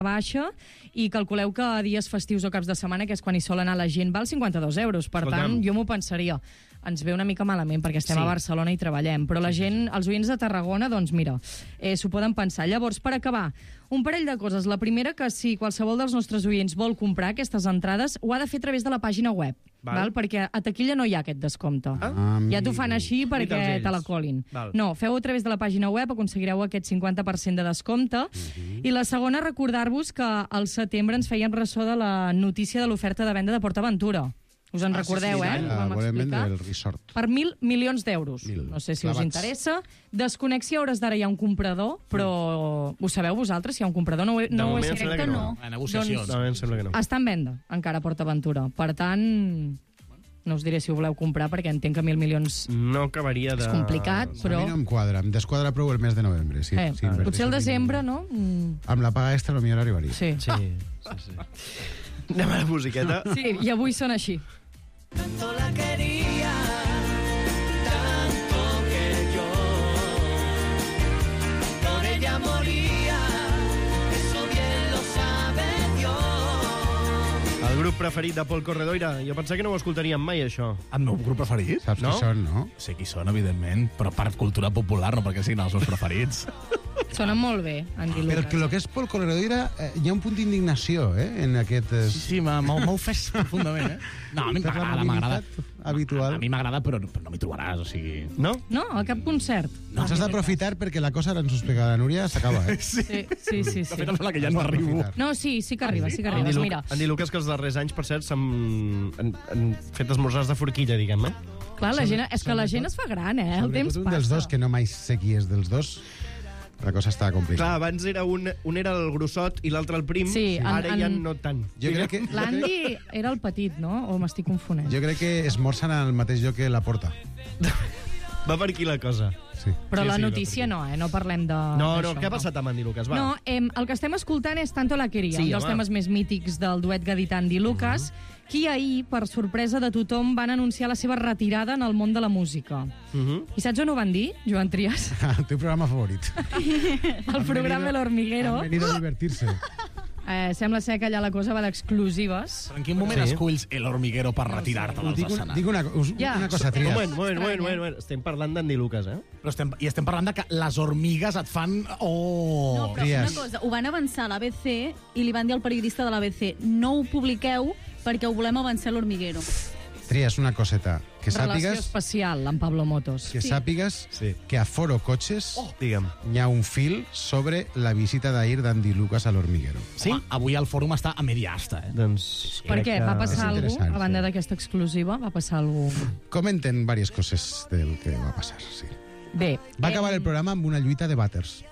baixa i calculeu que a dies festius o caps de setmana, que és quan hi sol anar la gent, val 52 euros. Per tant, jo m'ho pensaria. Ens ve una mica malament perquè estem a Barcelona i treballem, però la gent, els oients de Tarragona, doncs mira, s'ho poden pensar. Llavors, per acabar, un parell de coses. La primera, que si qualsevol dels nostres oients vol comprar aquestes entrades, ho ha de fer a través de la pàgina web. Val? Perquè a taquilla no hi ha aquest descompte. Ja t'ho fan així perquè te la colin. No, feu-ho a través de la pàgina web, aconseguireu aquest 50% de descompte. I la segona, recordar-vos que al setembre ens feien ressò de la notícia de l'oferta de venda de PortAventura. Us en recordeu, Volem vendre el resort. Per 1.000 milions d'euros. No sé si us interessa. Desconec si a hores d'ara hi ha un comprador, però ho sabeu vosaltres, si hi ha un comprador? No ho és secret, no. A negociacions. Doncs està en venda, encara PortAventura. Per tant, no us diré si ho voleu comprar, perquè entenc que 1.000 milions no acabaria de... és complicat, però... A mi no em quadra, em desquadra prou el mes de novembre. Potser el desembre, no? Amb la paga extra potser arribaria. Sí. Anem a la musiqueta. Sí, i avui són així. Tanto la quería, tanto que yo por ella moría, eso bien lo sabe Dios. El grup preferit de Pol Corredoira. Jo pensava que no ho escoltaríem mai, això. El meu grup preferit? Saps qui són, no? Sé qui són, evidentment, però per cultura popular, no perquè siguin els meus preferits. Sonen molt bé, Andy Lucas. Però que el que és Pol Corredoira, hi ha un punt d'indignació, en aquest... Sí, m'ha ofès profundament, No, a mi m'agrada. Habitual. A mi m'agrada, però no m'hi trobaràs, o sigui... No? No, a cap concert. No, s'has d'aprofitar perquè la cosa, ara ens ho explica la Núria, s'acaba, Sí. De fet, em sembla que ja no arribo. No, sí que arribes, mira. Andy Lucas, que els darrers anys, per cert, han fet esmorzars de forquilla, diguem, Clar, la gent, és que la gent es fa gran, el temps un passa. dels dos, que no mai sé qui és dels dos, la cosa està complicada. Clar, abans era un era el grossot i l'altre el prim, ara ja no tant. Jo crec que... L'Andy era el petit, no? O m'estic confonent? Jo crec que esmorzen al mateix lloc que la porta. Va per aquí la cosa. Sí. Però la notícia no, no parlem de... No, què ha passat amb Andy Lucas? Va. No, el que estem escoltant és Tanto la quería, un dels temes més mítics del duet gadità Andy Lucas, qui ahir, per sorpresa de tothom, van anunciar la seva retirada en el món de la música. I saps on ho van dir, Joan Trias? El teu programa favorit. El programa El Hormiguero. Han venido a divertir-se. Sembla ser que allà la cosa va d'exclusives. Però en quin moment esculls El Hormiguero per retirar-te dels escenaris? Dic una cosa, Trias. Un moment. Estem parlant d'Andy Lucas, Però estem parlant de que les hormigues et fan... No, però una cosa, ho van avançar a l'ABC i li van dir al periodista de l'ABC: no ho publiqueu perquè ho volem avançar a l'Hormiguero. Trias, una coseta. Que Relació sàpigues... especial amb Pablo Motos. Que sàpigues que a Foro Cotxes digue'm, hi ha un fil sobre la visita d'ahir d'Andy Lucas a l'Hormiguero. Sí? Avui el fòrum està a media asta, Doncs... Per què? Va passar alguna cosa? A banda d'aquesta exclusiva, va passar alguna cosa? Comenten diverses coses del que va passar, sí. Bé. Va acabar el programa amb una lluita de vàters.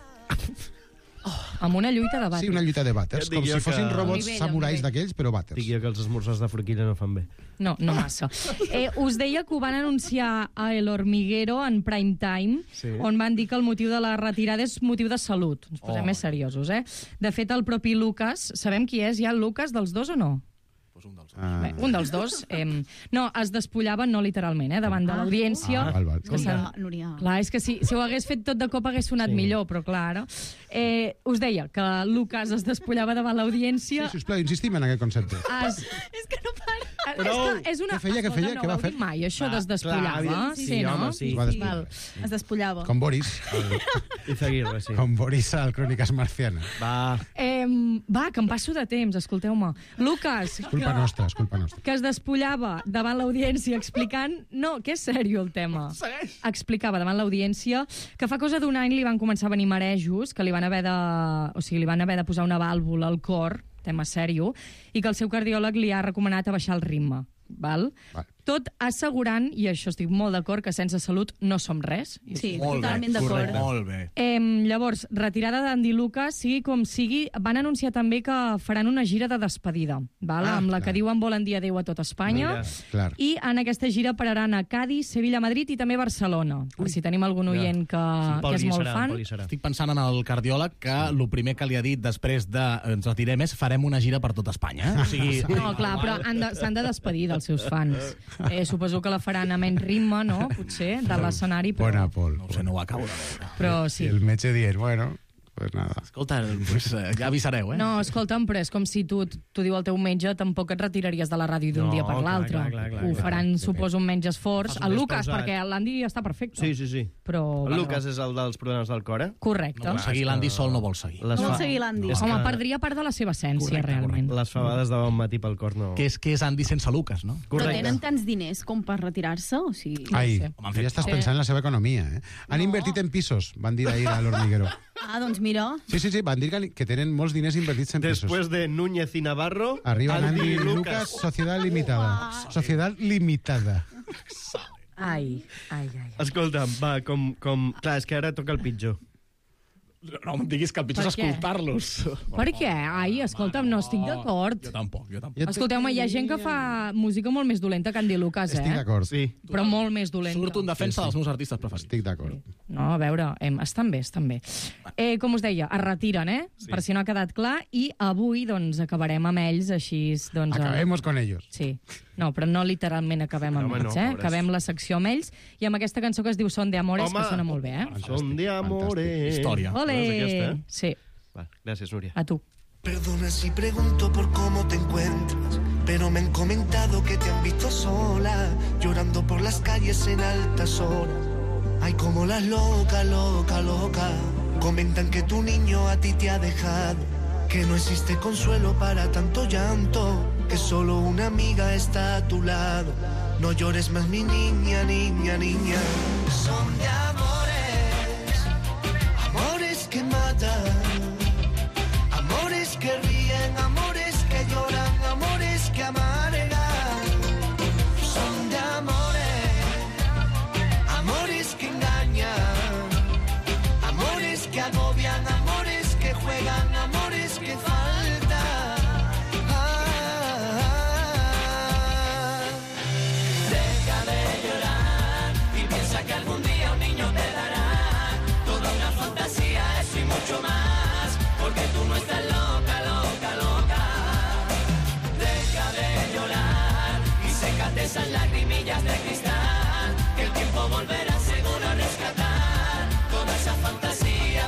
Amb una lluita de vàters. Sí, una lluita de vàters, com si fossin robots samurais d'aquells, però vàters. Dic jo que els esmorzars de forquilla no fan bé. No massa. Us deia que ho van anunciar a El Hormiguero en prime time, on van dir que el motiu de la retirada és motiu de salut. Ens posem més seriosos, De fet, el propi Lucas, sabem qui és? Hi ha el Lucas dels dos o no? Bé, un dels dos. No, es despullava, no literalment, davant de l'audiència. Clar, és que si ho hagués fet tot de cop hagués sonat millor, però clar, ara... Us deia que Lucas es despullava davant l'audiència. Sí, sisplau, insistim en aquest concepte. És que no para. És una... Què feia? Què va fer? Mai, això es despullava. Sí, home, sí. Es despullava. Com Boris. Izaguirre, sí. Com Boris al Cròniques Marcianes. Va, que em passo de temps, escolteu-me. Lucas... És culpa nostra. Que es despullava davant l'audiència explicant... No, que és sèrio el tema. Explicava davant l'audiència que fa cosa d'un any li van començar a venir marejos, que li van haver de posar una vàlvula al cor, tema sèrio, i que el seu cardiòleg li ha recomanat a baixar el ritme. Val? Tot assegurant, i això estic molt d'acord, que sense salut no som res. Sí, totalment d'acord. Molt bé. Llavors, retirada d'Andy Lucas, sigui com sigui, van anunciar també que faran una gira de despedida, amb la que diuen volen dir adéu a tot Espanya, i en aquesta gira pararan a Cádiz, Sevilla, Madrid i també Barcelona. Per si tenim algun oient que és molt fan. Estic pensant en el cardiòleg que el primer que li ha dit després de ens retirem és farem una gira per tot Espanya. No, clar, però s'han de despedir dels seus fans. Suposo que la faran a menys ritme, no? Potser, de l'escenari. Bona, Pol. No ho sé, no ho acabo de veure. Però sí. I el metge dient, bueno, Pues nada. Escolta, pues, ja avisareu, No, escolta'm, però és com si t'ho diu el teu metge, tampoc et retiraries de la ràdio d'un dia per l'altre. clar. Ho faran, suposo, un menys esforç. Fas un El mes Lucas, pausat. perquè l'Andy està perfecte. Sí. Però... El Lucas és el dels problemes del cor, eh? Correcte. No vol seguir l'Andy Sol, no vol seguir. No vol seguir l'Andy. És Home, que perdria part de la seva essència, realment. les fabades de bon matí pel cor no... Que és Andy sense Lucas, no? Però tenen tants diners com per retirar-se? O sigui... Ai, sé. ja estàs pensant en la seva economia, eh? Han invertit en pisos, van dir ahir a l'Hormiguero. Ah, doncs mira. Sí, van dir que tenen molts diners invertits en pisos. Después de Núñez y Navarro, Arriba Andy Andy y Lucas, Sociedad Limitada. Sociedad Limitada. Ai. Escolta'm, va, com... Clar, és que ara toca el pitjor. No em diguis que el pitjor és Per què? escoltar-los. Per què? Ai, escolta'm, no estic d'acord. Jo tampoc. Escolteu-me, hi ha gent que fa música molt més dolenta que Andy Lucas, Estic d'acord. Sí. Però molt més dolenta. Surto en defensa dels meus artistes preferits. Estic d'acord. No, a veure, estan bé. Com us deia, es retiren, Sí. per si no ha quedat clar, i avui doncs, acabarem amb ells així... Doncs, Acabemos con ellos. Sí. No, però no literalment acabem amb Home, ells, no, eh? pobres. Acabem la secció amb ells, i amb aquesta cançó que es diu Son de Amores, Home! que sona molt bé, eh? Son de amores. Història. Ole! Veus aquesta, eh? Sí, Va, gràcies, Núria. a tu. Perdona si pregunto por cómo te encuentras, pero me han comentado que te han visto sola, llorando por las calles en altas horas. Ay, como las locas, comentan que tu niño a ti te ha dejado, que no existe consuelo para tanto llanto, que solo una amiga está a tu lado. No llores más, mi niña. Son de amores que matan, amores que ríen, amores que lloran, amores que amargan. Son de amores que engañan, amores que agobian, amores que juegan, amores que faltan. Deja de llorar y piensa que algún día un niño te dará toda una fantasía, eso y mucho más, porque tú no estás loca. Deja de llorar y sécate esas lagrimillas de cristal, que el tiempo volverá seguro a rescatar toda esa fantasía.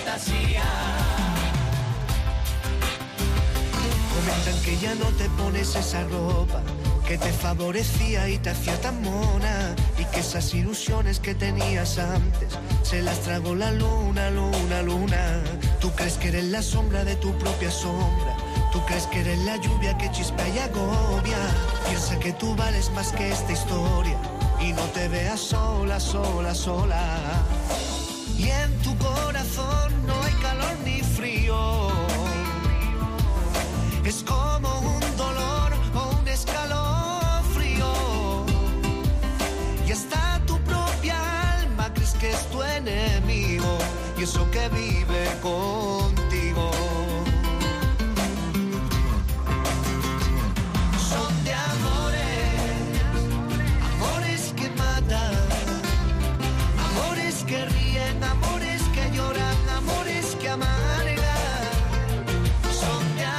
Comentan que ya no te pones esa ropa que te favorecía y te hacía tan mona, y que esas ilusiones que tenías antes se las tragó la luna. Tú crees que eres la sombra de tu propia sombra, tú crees que eres la lluvia que chispea y agobia. Piensa que tú vales más que esta historia y no te veas sola. Y en tu corazón no hay calor ni frío, es como un dolor o un escalofrío, y hasta tu propia alma crees que es tu enemigo, y eso que vive contigo. Son de amores que matan, amores que ríen, amores que lloran, amores que amargan. Son de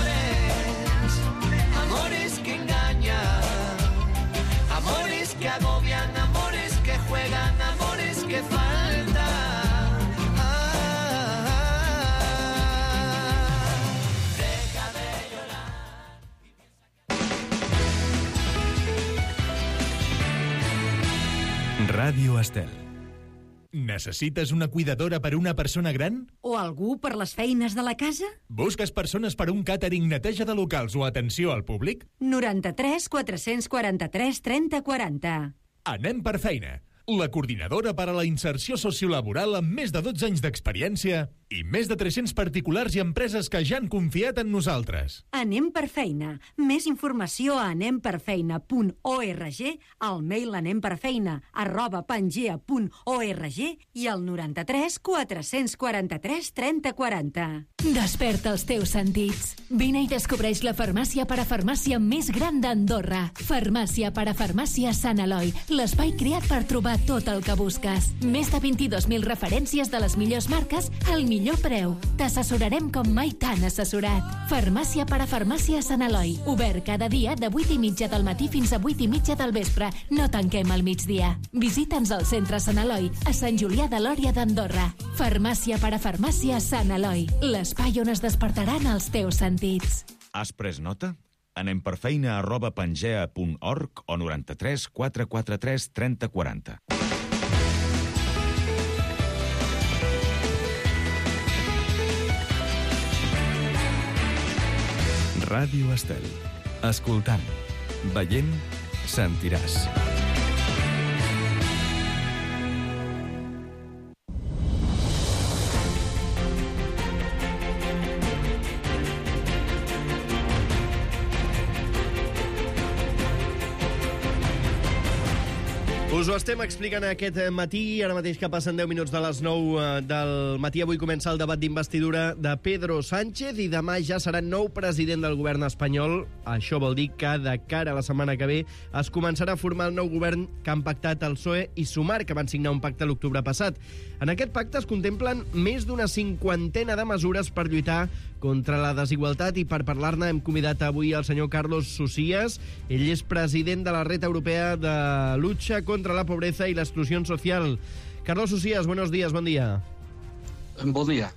amores que engañan, amores que agobian, amores que juegan, amores que faltan. Deja de llorar. Ràdio Estel. Necessites una cuidadora per a una persona gran? O algú per les feines de la casa? Busques persones per a un càtering, neteja de locals o atenció al públic? 93 443 30 40. Anem per feina. La coordinadora per a la inserció sociolaboral amb més de 12 anys d'experiència i més de 300 particulars i empreses que ja han confiat en nosaltres. Anem per feina. Més informació a anemperfeina.org, al mail anemperfeina@pangea.org i al 93 443 30 40. Desperta els teus sentits. Vine i descobreix la farmàcia parafarmàcia més gran d'Andorra. Farmàcia parafarmàcia Sant Eloi, l'espai creat per trobar tot el que busques. Més de 22.000 referències de les millors marques al millor preu. T'assessorarem com mai t'han assessorat. Farmàcia per a Farmàcia Sant Eloi. Obert cada dia de 8:30 del matí fins a 8:30 del vespre. No tanquem al migdia. Visita'ns al centre Sant Eloi, a Sant Julià de Lòria d'Andorra. Farmàcia per a Farmàcia Sant Eloi. L'espai on es despertaran els teus sentits. Has pres nota? Anem per feina @pangea.org o 93 443 30 40. Ràdio Estel. Escoltant, veient, sentiràs. Us ho estem explicant aquest matí, ara mateix que passen 10 minuts de les 9 del matí. Avui comença el debat d'investidura de Pedro Sánchez i demà ja serà nou president del govern espanyol. Això vol dir que de cara a la setmana que ve es començarà a formar el nou govern que han pactat el PSOE i Sumar, que van signar un pacte l'octubre passat. En aquest pacte es contemplen més d'una 50ena de mesures per lluitar contra la desigualtat, i per parlar-ne hem convidat avui el senyor Carlos Socias. Ell és president de la Red Europea de Lucha contra la Pobreza y la Exclusión Social. Carlos Socias, buenos días, buen día. Buen día.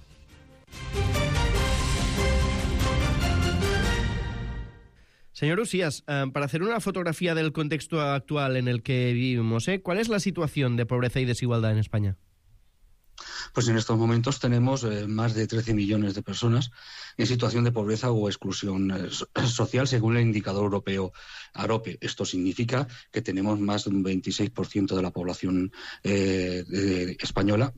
Señor Usias, para hacer una fotografía del contexto actual en el que vivimos, ¿cuál es la situación de pobreza y desigualdad en España? Pues en estos momentos tenemos más de 13 millones de personas en situación de pobreza o exclusión social, según el indicador europeo AROPE. Esto significa que tenemos más de un 26% de la población española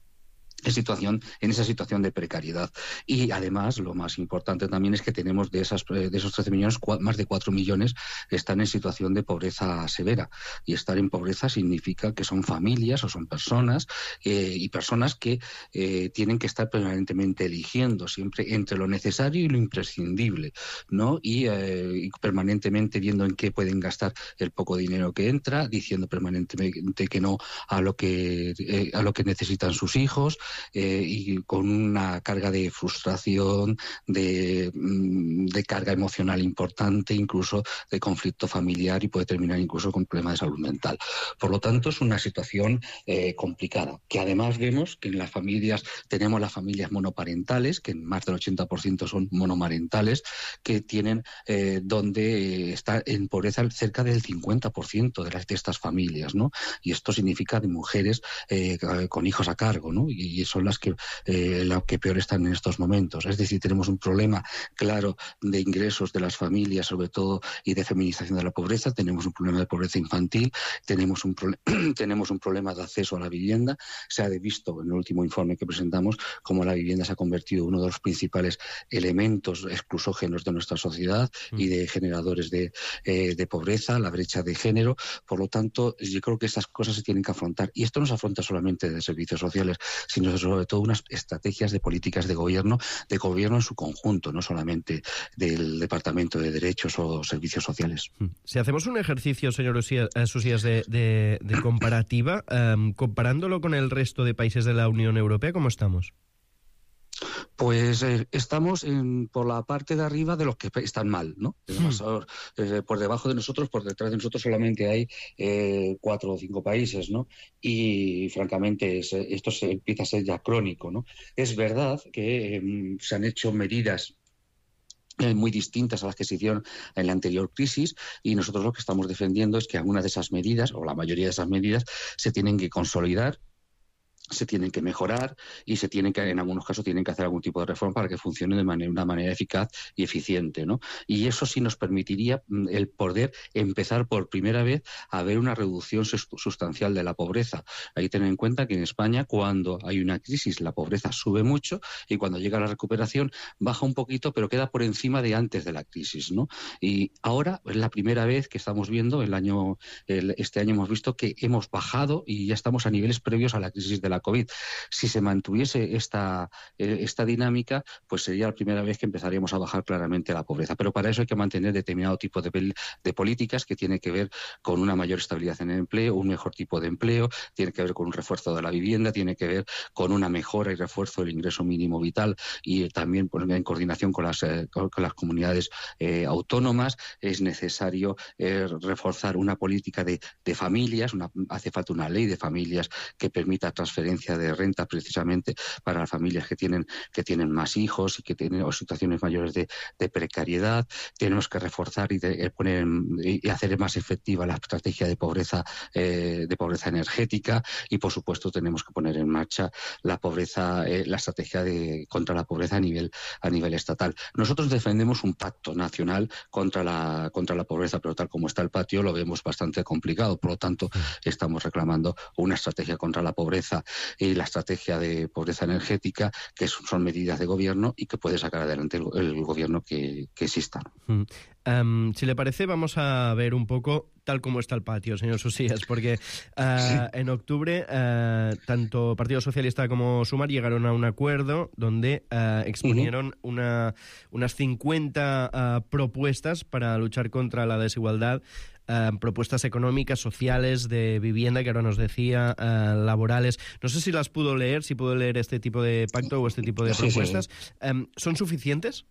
en esa situación de precariedad. Y además, lo más importante también es que tenemos de esos 13 millones, más de 4 millones están en situación de pobreza severa. Y estar en pobreza significa que son familias o son personas y personas que tienen que estar permanentemente eligiendo siempre entre lo necesario y lo imprescindible, ¿no? Y permanentemente viendo en qué pueden gastar el poco dinero que entra, diciendo permanentemente que no a lo que necesitan sus hijos, y con una carga de frustración, de carga emocional importante, incluso de conflicto familiar, y puede terminar incluso con problemas de salud mental. Por lo tanto, es una situación complicada, que además vemos que en las familias tenemos las familias monoparentales, que en más del 80% son monomarentales, que tienen donde está en pobreza cerca del 50% de estas familias, ¿no? Y esto significa de mujeres con hijos a cargo, ¿no? Y son las que peor están en estos momentos. Es decir, tenemos un problema claro de ingresos de las familias, sobre todo, y de feminización de la pobreza. Tenemos un problema de pobreza infantil, tenemos un problema de acceso a la vivienda. Se ha visto en el último informe que presentamos cómo la vivienda se ha convertido en uno de los principales elementos exclusógenos de nuestra sociedad y de generadores de pobreza, la brecha de género. Por lo tanto, yo creo que estas cosas se tienen que afrontar. Y esto no se afronta solamente de servicios sociales, sino sobre todo unas estrategias de políticas de gobierno en su conjunto, no solamente del Departamento de Derechos o Servicios Sociales. Si hacemos un ejercicio, señor Socias, de comparativa, comparándolo con el resto de países de la Unión Europea, ¿cómo estamos? Pues estamos por la parte de arriba de los que están mal, ¿no? Por debajo de nosotros, por detrás de nosotros solamente hay 4 o 5 países, ¿no? Y francamente esto empieza a ser ya crónico, ¿no? Es verdad que se han hecho medidas muy distintas a las que se hicieron en la anterior crisis, y nosotros lo que estamos defendiendo es que algunas de esas medidas, o la mayoría de esas medidas, se tienen que consolidar, se tienen que mejorar y en algunos casos tienen que hacer algún tipo de reforma para que funcione de una manera eficaz y eficiente, ¿no? Y eso sí nos permitiría el poder empezar por primera vez a ver una reducción sustancial de la pobreza. Hay que tener en cuenta que en España, cuando hay una crisis, la pobreza sube mucho, y cuando llega la recuperación baja un poquito, pero queda por encima de antes de la crisis, ¿no? Y ahora es la primera vez que estamos viendo, este año hemos visto que hemos bajado y ya estamos a niveles previos a la crisis de la COVID. Si se mantuviese esta dinámica, pues sería la primera vez que empezaríamos a bajar claramente la pobreza. Pero para eso hay que mantener determinado tipo de políticas que tiene que ver con una mayor estabilidad en el empleo, un mejor tipo de empleo, tiene que ver con un refuerzo de la vivienda, tiene que ver con una mejora y refuerzo del ingreso mínimo vital y también en coordinación con las comunidades autónomas. Es necesario reforzar una política de familias, hace falta una ley de familias que permita transferencia de renta precisamente para las familias que tienen más hijos y que tienen situaciones mayores de precariedad. Tenemos que reforzar y hacer más efectiva la estrategia de pobreza energética y, por supuesto, tenemos que poner en marcha la estrategia contra la pobreza a nivel estatal. Nosotros defendemos un pacto nacional contra la pobreza, pero tal como está el patio lo vemos bastante complicado. Por lo tanto, estamos reclamando una estrategia contra la pobreza y la estrategia de pobreza energética, que son medidas de gobierno y que puede sacar adelante el gobierno que exista. Si le parece, vamos a ver un poco tal como está el patio, señor Susías, porque en octubre tanto Partido Socialista como Sumar llegaron a un acuerdo donde exponieron unas 50 propuestas para luchar contra la desigualdad, propuestas económicas, sociales, de vivienda, que ahora nos decía, laborales. No sé si las pudo leer, si pudo leer este tipo de pacto o este tipo de propuestas. ¿Son suficientes?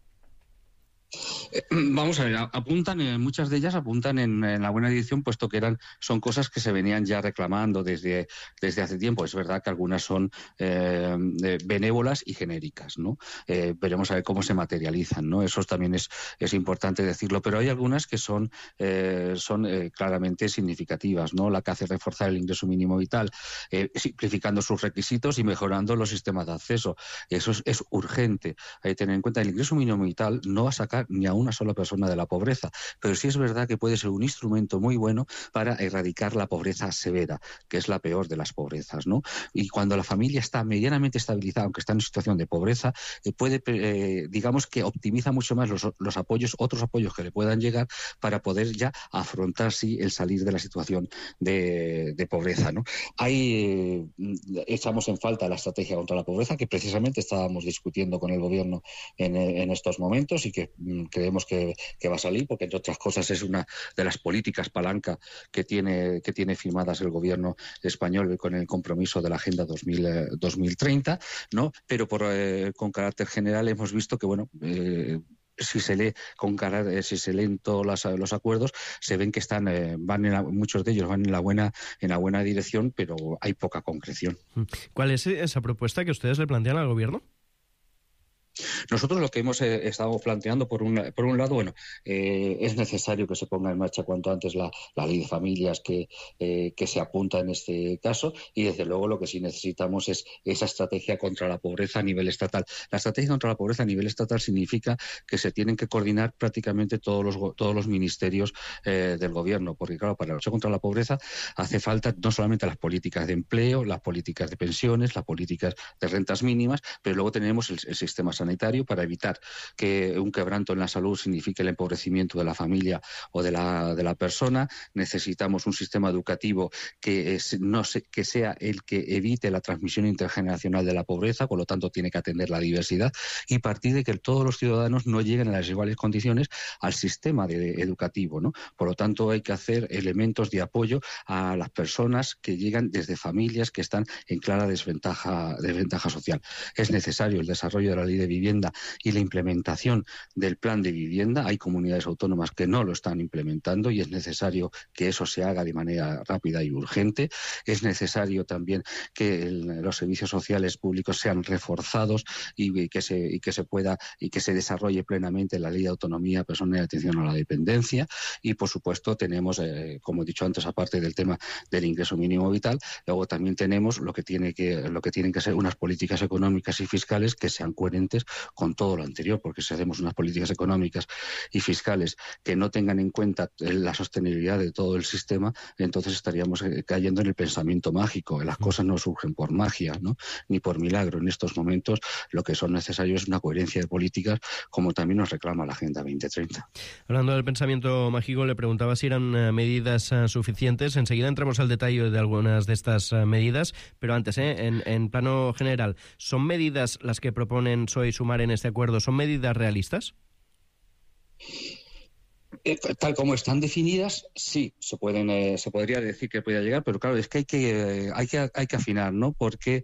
Vamos a ver, muchas de ellas apuntan en la buena dirección, puesto que son cosas que se venían ya reclamando desde hace tiempo. Es verdad que algunas son benévolas y genéricas, ¿no? Veremos a ver cómo se materializan, ¿no? Eso también es importante decirlo, pero hay algunas que son claramente significativas, ¿no? La que hace reforzar el ingreso mínimo vital, simplificando sus requisitos y mejorando los sistemas de acceso. Eso es urgente. Hay que tener en cuenta que el ingreso mínimo vital no va a sacar ni a una sola persona de la pobreza, pero sí es verdad que puede ser un instrumento muy bueno para erradicar la pobreza severa, que es la peor de las pobrezas, ¿no? Y cuando la familia está medianamente estabilizada, aunque está en situación de pobreza, digamos que optimiza mucho más los apoyos, otros apoyos que le puedan llegar para poder ya afrontar el salir de la situación de pobreza, ¿no? Echamos en falta la estrategia contra la pobreza, que precisamente estábamos discutiendo con el gobierno en estos momentos y que creemos que va a salir, porque entre otras cosas es una de las políticas palanca que tiene firmadas el gobierno español con el compromiso de la Agenda 2030, ¿no? Pero con carácter general hemos visto que, si se leen todos los acuerdos, se ven que muchos de ellos van en la buena dirección, pero hay poca concreción. ¿Cuál es esa propuesta que ustedes le plantean al gobierno? Nosotros lo que hemos estado planteando, por un lado, es necesario que se ponga en marcha cuanto antes la ley de familias que se apunta en este caso, y desde luego lo que sí necesitamos es esa estrategia contra la pobreza a nivel estatal. La estrategia contra la pobreza a nivel estatal significa que se tienen que coordinar prácticamente todos los ministerios del gobierno, porque claro, para la lucha contra la pobreza hace falta no solamente las políticas de empleo, las políticas de pensiones, las políticas de rentas mínimas, pero luego tenemos el sistema sanitario para evitar que un quebranto en la salud signifique el empobrecimiento de la familia o de la persona. Necesitamos un sistema educativo que sea el que evite la transmisión intergeneracional de la pobreza, por lo tanto tiene que atender la diversidad y partir de que todos los ciudadanos no lleguen a las iguales condiciones al sistema educativo, ¿no? Por lo tanto hay que hacer elementos de apoyo a las personas que llegan desde familias que están en clara desventaja social. Es necesario el desarrollo de la ley de vivienda y la implementación del plan de vivienda. Hay comunidades autónomas que no lo están implementando y es necesario que eso se haga de manera rápida y urgente. Es necesario también que los servicios sociales públicos sean reforzados y que se desarrolle plenamente la ley de autonomía personal y atención a la dependencia. Y por supuesto tenemos, como he dicho antes, aparte del tema del ingreso mínimo vital, luego también tenemos lo que tienen que ser unas políticas económicas y fiscales que sean coherentes consecuentes con todo lo anterior, porque si hacemos unas políticas económicas y fiscales que no tengan en cuenta la sostenibilidad de todo el sistema, entonces estaríamos cayendo en el pensamiento mágico. Las cosas no surgen por magia, ¿no? Ni por milagro. En estos momentos lo que son necesarios es una coherencia de políticas, como también nos reclama la Agenda 2030. Hablando del pensamiento mágico, le preguntaba si eran medidas suficientes. Enseguida entramos al detalle de algunas de estas medidas, pero antes, en plano general, ¿son medidas las que proponen PSOE y Sumar en este acuerdo? ¿Son medidas realistas? Tal como están definidas, sí, se podría decir que podría llegar, pero claro, es que hay que afinar, ¿no? Porque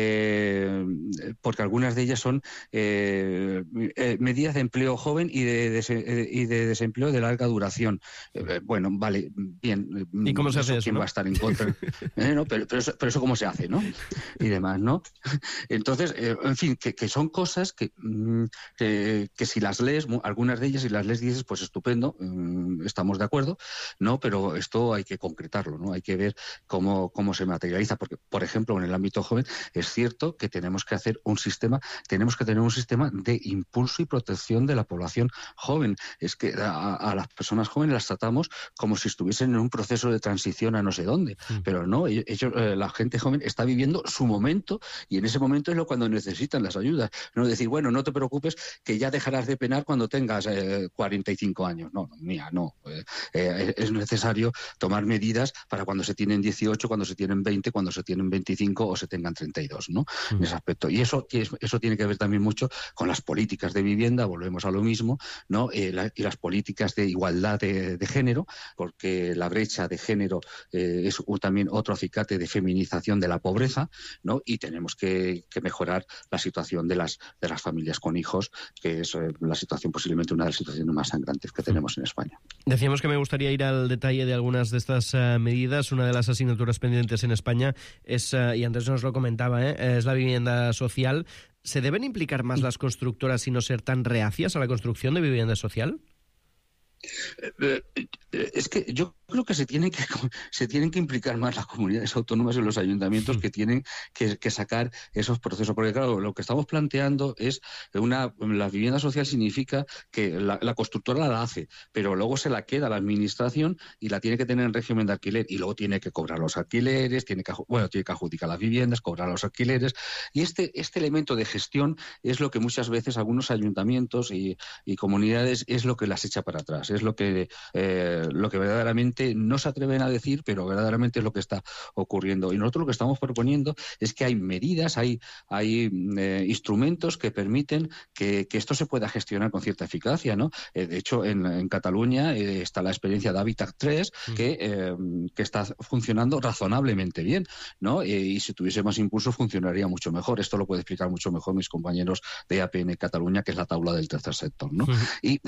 algunas de ellas son medidas de empleo joven y de desempleo de larga duración. Bueno, vale, bien. ¿Y cómo se hace eso? ¿Quién va a estar en contra? ¿No? Pero eso cómo se hace, ¿no? Y demás, ¿no? Entonces, en fin, que son cosas que si las lees, algunas de ellas, si las lees dices, pues estupendo, estamos de acuerdo, ¿no? Pero esto hay que concretarlo, ¿no? Hay que ver cómo se materializa, porque, por ejemplo, en el ámbito joven es cierto que tenemos que tener un sistema de impulso y protección de la población joven. Es que a las personas jóvenes las tratamos como si estuviesen en un proceso de transición a no sé dónde, pero no, la gente joven está viviendo su momento y en ese momento es cuando necesitan las ayudas. No decir, bueno, no te preocupes que ya dejarás de penar cuando tengas 45 años. No, mía, no. Es necesario tomar medidas para cuando se tienen 18, cuando se tienen 20, cuando se tienen 25 o se tengan 32, ¿no? En ese aspecto. Y eso tiene que ver también mucho con las políticas de vivienda, volvemos a lo mismo, ¿no? Y las políticas de igualdad de género, porque la brecha de género es también otro acicate de feminización de la pobreza, ¿no? Y tenemos que mejorar la situación de las familias con hijos, que es la situación, posiblemente una de las situaciones más sangrantes que tenemos en España. Decíamos que me gustaría ir al detalle de algunas de estas medidas. Una de las asignaturas pendientes en España es, y antes nos lo comentaba, es la vivienda social. ¿Se deben implicar más las constructoras y no ser tan reacias a la construcción de vivienda social? Es que yo creo que se tienen que implicar más las comunidades autónomas y los ayuntamientos que tienen que sacar esos procesos, porque claro, lo que estamos planteando es la vivienda social significa que la constructora la hace, pero luego se la queda la administración y la tiene que tener en régimen de alquiler y luego tiene que cobrar los alquileres, tiene que adjudicar las viviendas, cobrar los alquileres, y este elemento de gestión es lo que muchas veces algunos ayuntamientos y comunidades es lo que las echa para atrás. Es lo que verdaderamente no se atreven a decir, pero verdaderamente es lo que está ocurriendo. Y nosotros lo que estamos proponiendo es que hay medidas, hay instrumentos que permiten que esto se pueda gestionar con cierta eficacia, ¿no? De hecho, en Cataluña está la experiencia de Habitat 3 que está funcionando razonablemente bien, ¿no? Y si tuviese más impulso funcionaría mucho mejor. Esto lo puede explicar mucho mejor mis compañeros de APN Cataluña, que es la tabla del tercer sector, ¿no? Y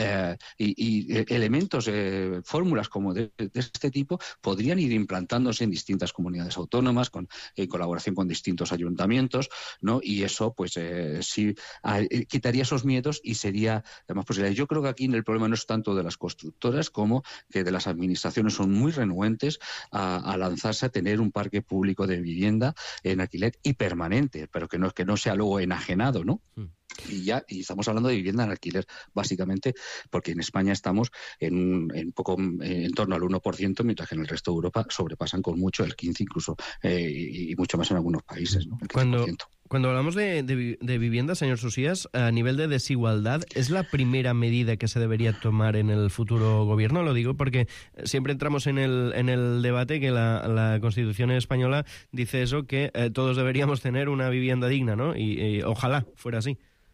elementos, fórmulas como de este tipo podrían ir implantándose en distintas comunidades autónomas en colaboración con distintos ayuntamientos, ¿no? Y eso pues sí quitaría esos miedos y sería más posible. Yo creo que aquí el problema no es tanto de las constructoras como que de las administraciones. Son muy renuentes a lanzarse a tener un parque público de vivienda en alquiler y permanente, pero que no sea luego enajenado, ¿no? Y estamos hablando de vivienda en alquiler, básicamente, porque en España estamos en torno al 1%, mientras que en el resto de Europa sobrepasan con mucho el 15%, incluso, y mucho más en algunos países, ¿no? Cuando hablamos de vivienda, señor Susías, a nivel de desigualdad, ¿es la primera medida que se debería tomar en el futuro gobierno? Lo digo porque siempre entramos en el debate que la Constitución española dice eso, que todos deberíamos tener una vivienda digna, ¿no? Y ojalá fuera así.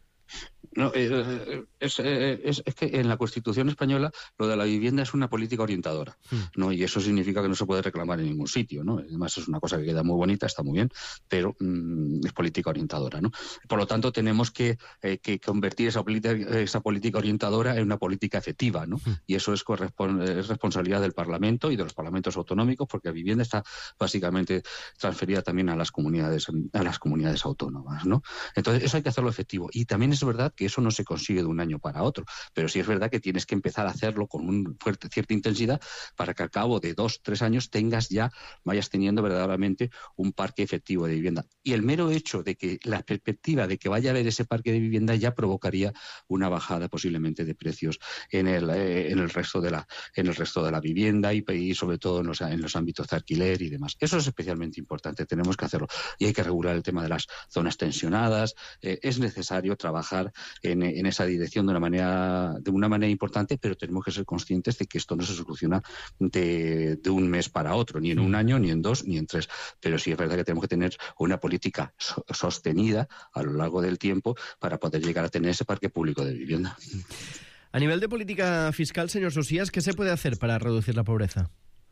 No, es que en la Constitución española lo de la vivienda es una política orientadora, ¿no? Y eso significa que no se puede reclamar en ningún sitio, ¿no? Además es una cosa que queda muy bonita, está muy bien, pero es política orientadora, ¿no? Por lo tanto tenemos que convertir esa política orientadora en una política efectiva, ¿no? Y eso es responsabilidad del Parlamento y de los parlamentos autonómicos, porque la vivienda está básicamente transferida también a las comunidades autónomas, ¿no? Entonces eso hay que hacerlo efectivo. Y también es verdad que que eso no se consigue de un año para otro, pero sí es verdad que tienes que empezar a hacerlo con cierta intensidad para que al cabo de 2-3 años vayas teniendo verdaderamente un parque efectivo de vivienda. Y el mero hecho de que la perspectiva de que vaya a haber ese parque de vivienda ya provocaría una bajada posiblemente de precios en el resto de la vivienda y sobre todo en los ámbitos de alquiler y demás. Eso es especialmente importante, tenemos que hacerlo. Y hay que regular el tema de las zonas tensionadas. Es necesario trabajar en esa dirección de una manera importante, pero tenemos que ser conscientes de que esto no se soluciona de un mes para otro, ni en un año, ni en 2, ni en 3. Pero sí es verdad que tenemos que tener una política sostenida a lo largo del tiempo para poder llegar a tener ese parque público de vivienda. A nivel de política fiscal, señor Socias, ¿qué se puede hacer para reducir la pobreza?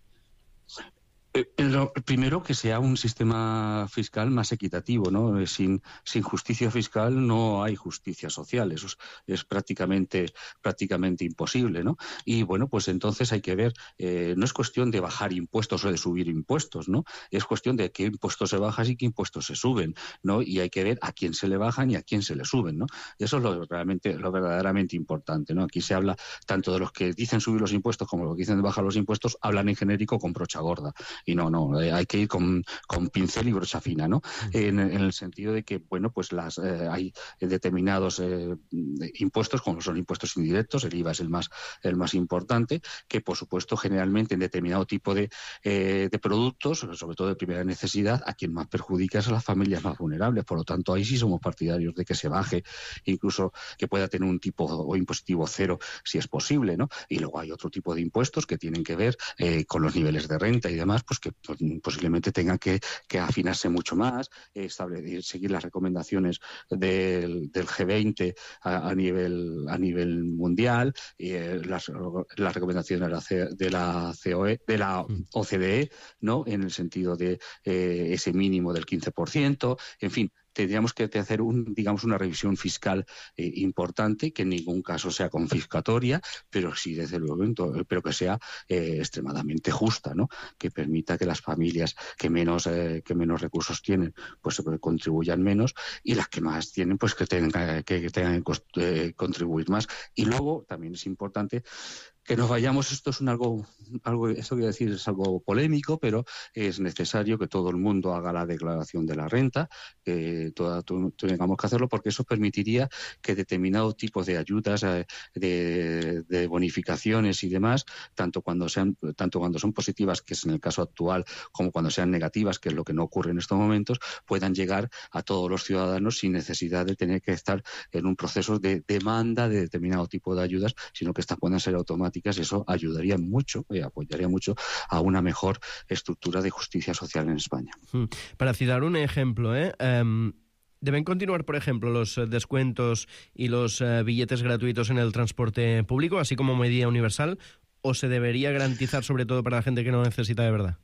Primero, que sea un sistema fiscal más equitativo, ¿no? Sin justicia fiscal no hay justicia social. Eso es prácticamente imposible, ¿no? Y bueno, pues entonces hay que ver, no es cuestión de bajar impuestos o de subir impuestos, ¿no? Es cuestión de qué impuestos se bajan y qué impuestos se suben, ¿no? Y hay que ver a quién se le bajan y a quién se le suben, ¿no? Eso es lo verdaderamente importante, ¿no? Aquí se habla tanto de los que dicen subir los impuestos como los que dicen bajar los impuestos, hablan en genérico con brocha gorda. Y no, hay que ir con pincel y brocha fina, ¿no? En el sentido de que, bueno, pues hay determinados impuestos, como son impuestos indirectos, el IVA es el más importante, que por supuesto generalmente en determinado tipo de productos, sobre todo de primera necesidad, a quien más perjudica es a las familias más vulnerables. Por lo tanto, ahí sí somos partidarios de que se baje, incluso que pueda tener un tipo o impositivo cero si es posible, ¿no? Y luego hay otro tipo de impuestos que tienen que ver con los niveles de renta y demás, pues que posiblemente tengan que afinarse mucho más, seguir las recomendaciones del G20 a nivel mundial, las recomendaciones de la OCDE, ¿no? En el sentido de ese mínimo del 15%, en fin. Tendríamos que hacer una revisión fiscal importante, que en ningún caso sea confiscatoria, pero sí, desde luego, pero que sea extremadamente justa, ¿no? Que permita que las familias que menos recursos tienen, pues contribuyan menos, y las que más tienen, pues que tengan que contribuir más. Y luego también es importante que nos vayamos, esto es algo, eso quiero decir, es algo polémico, pero es necesario que todo el mundo haga la declaración de la renta, que tengamos que hacerlo, porque eso permitiría que determinado tipo de ayudas, de bonificaciones y demás, tanto cuando son positivas, que es en el caso actual, como cuando sean negativas, que es lo que no ocurre en estos momentos, puedan llegar a todos los ciudadanos sin necesidad de tener que estar en un proceso de demanda de determinado tipo de ayudas, sino que estas puedan ser automáticas. Eso ayudaría mucho, apoyaría mucho a una mejor estructura de justicia social en España. Para citar un ejemplo, ¿deben continuar, por ejemplo, los descuentos y los billetes gratuitos en el transporte público, así como medida universal, o se debería garantizar sobre todo para la gente que no necesita de verdad?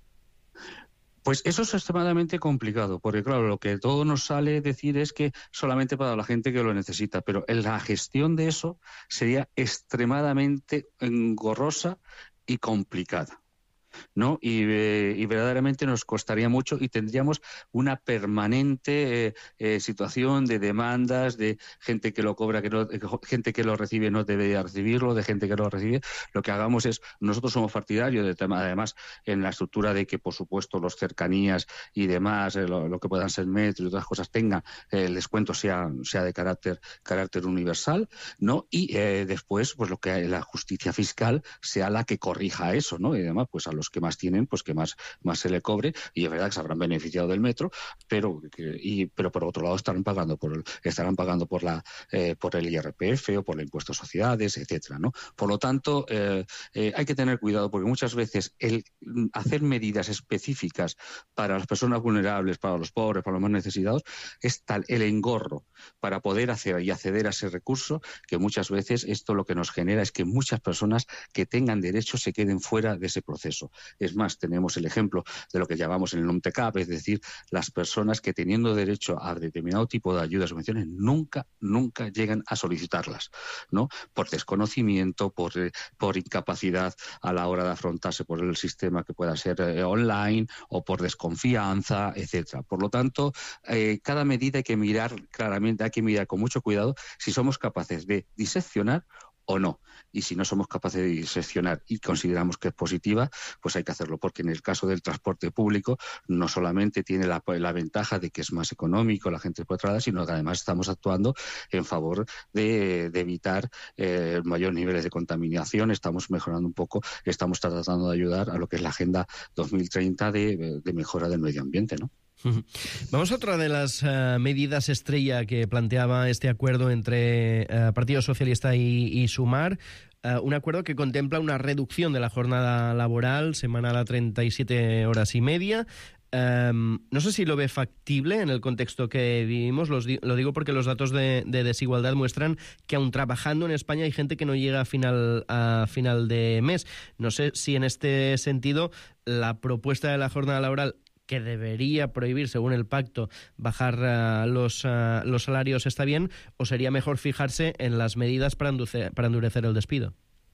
Pues eso es extremadamente complicado, porque claro, lo que todo nos sale decir es que solamente para la gente que lo necesita, pero la gestión de eso sería extremadamente engorrosa y complicada, ¿no? Y verdaderamente nos costaría mucho y tendríamos una permanente situación de demandas, de gente que lo cobra, gente que lo recibe no debería recibirlo, de gente que no lo recibe. Lo que hagamos es, nosotros somos partidarios del tema, además, en la estructura de que, por supuesto, los cercanías y demás, lo que puedan ser metro y otras cosas, tengan el descuento sea de carácter universal, ¿no? Y después, pues lo que la justicia fiscal sea la que corrija eso, ¿no? Y además, pues a los que más tienen, pues que más se le cobre, y es verdad que se habrán beneficiado del metro, pero por otro lado estarán pagando por el IRPF o por el impuesto a sociedades, etcétera, ¿no? Por lo tanto, hay que tener cuidado, porque muchas veces el hacer medidas específicas para las personas vulnerables, para los pobres, para los más necesitados, es tal el engorro para poder hacer y acceder a ese recurso, que muchas veces esto lo que nos genera es que muchas personas que tengan derecho se queden fuera de ese proceso. Es más, tenemos el ejemplo de lo que llamamos en el UNTECAP, es decir, las personas que teniendo derecho a determinado tipo de ayudas o subvenciones nunca llegan a solicitarlas, ¿no? Por desconocimiento, por incapacidad a la hora de afrontarse por el sistema que pueda ser online o por desconfianza, etcétera. Por lo tanto, cada medida hay que mirar claramente, hay que mirar con mucho cuidado si somos capaces de diseccionar o no. Y si no somos capaces de diseccionar y consideramos que es positiva, pues hay que hacerlo, porque en el caso del transporte público no solamente tiene la ventaja de que es más económico, la gente puede trasladar, sino que además estamos actuando en favor de evitar mayores niveles de contaminación, estamos mejorando un poco, estamos tratando de ayudar a lo que es la Agenda 2030 de mejora del medio ambiente, ¿no? Vamos a otra de las medidas estrella que planteaba este acuerdo entre Partido Socialista y Sumar. Un acuerdo que contempla una reducción de la jornada laboral semanal a 37 horas y media. No sé si lo ve factible en el contexto que vivimos. Lo digo porque los datos de desigualdad muestran que aun trabajando en España hay gente que no llega a final de mes. No sé si en este sentido la propuesta de la jornada laboral, que debería prohibir, según el pacto, bajar los salarios, está bien, o sería mejor fijarse en las medidas para endurecer el despido?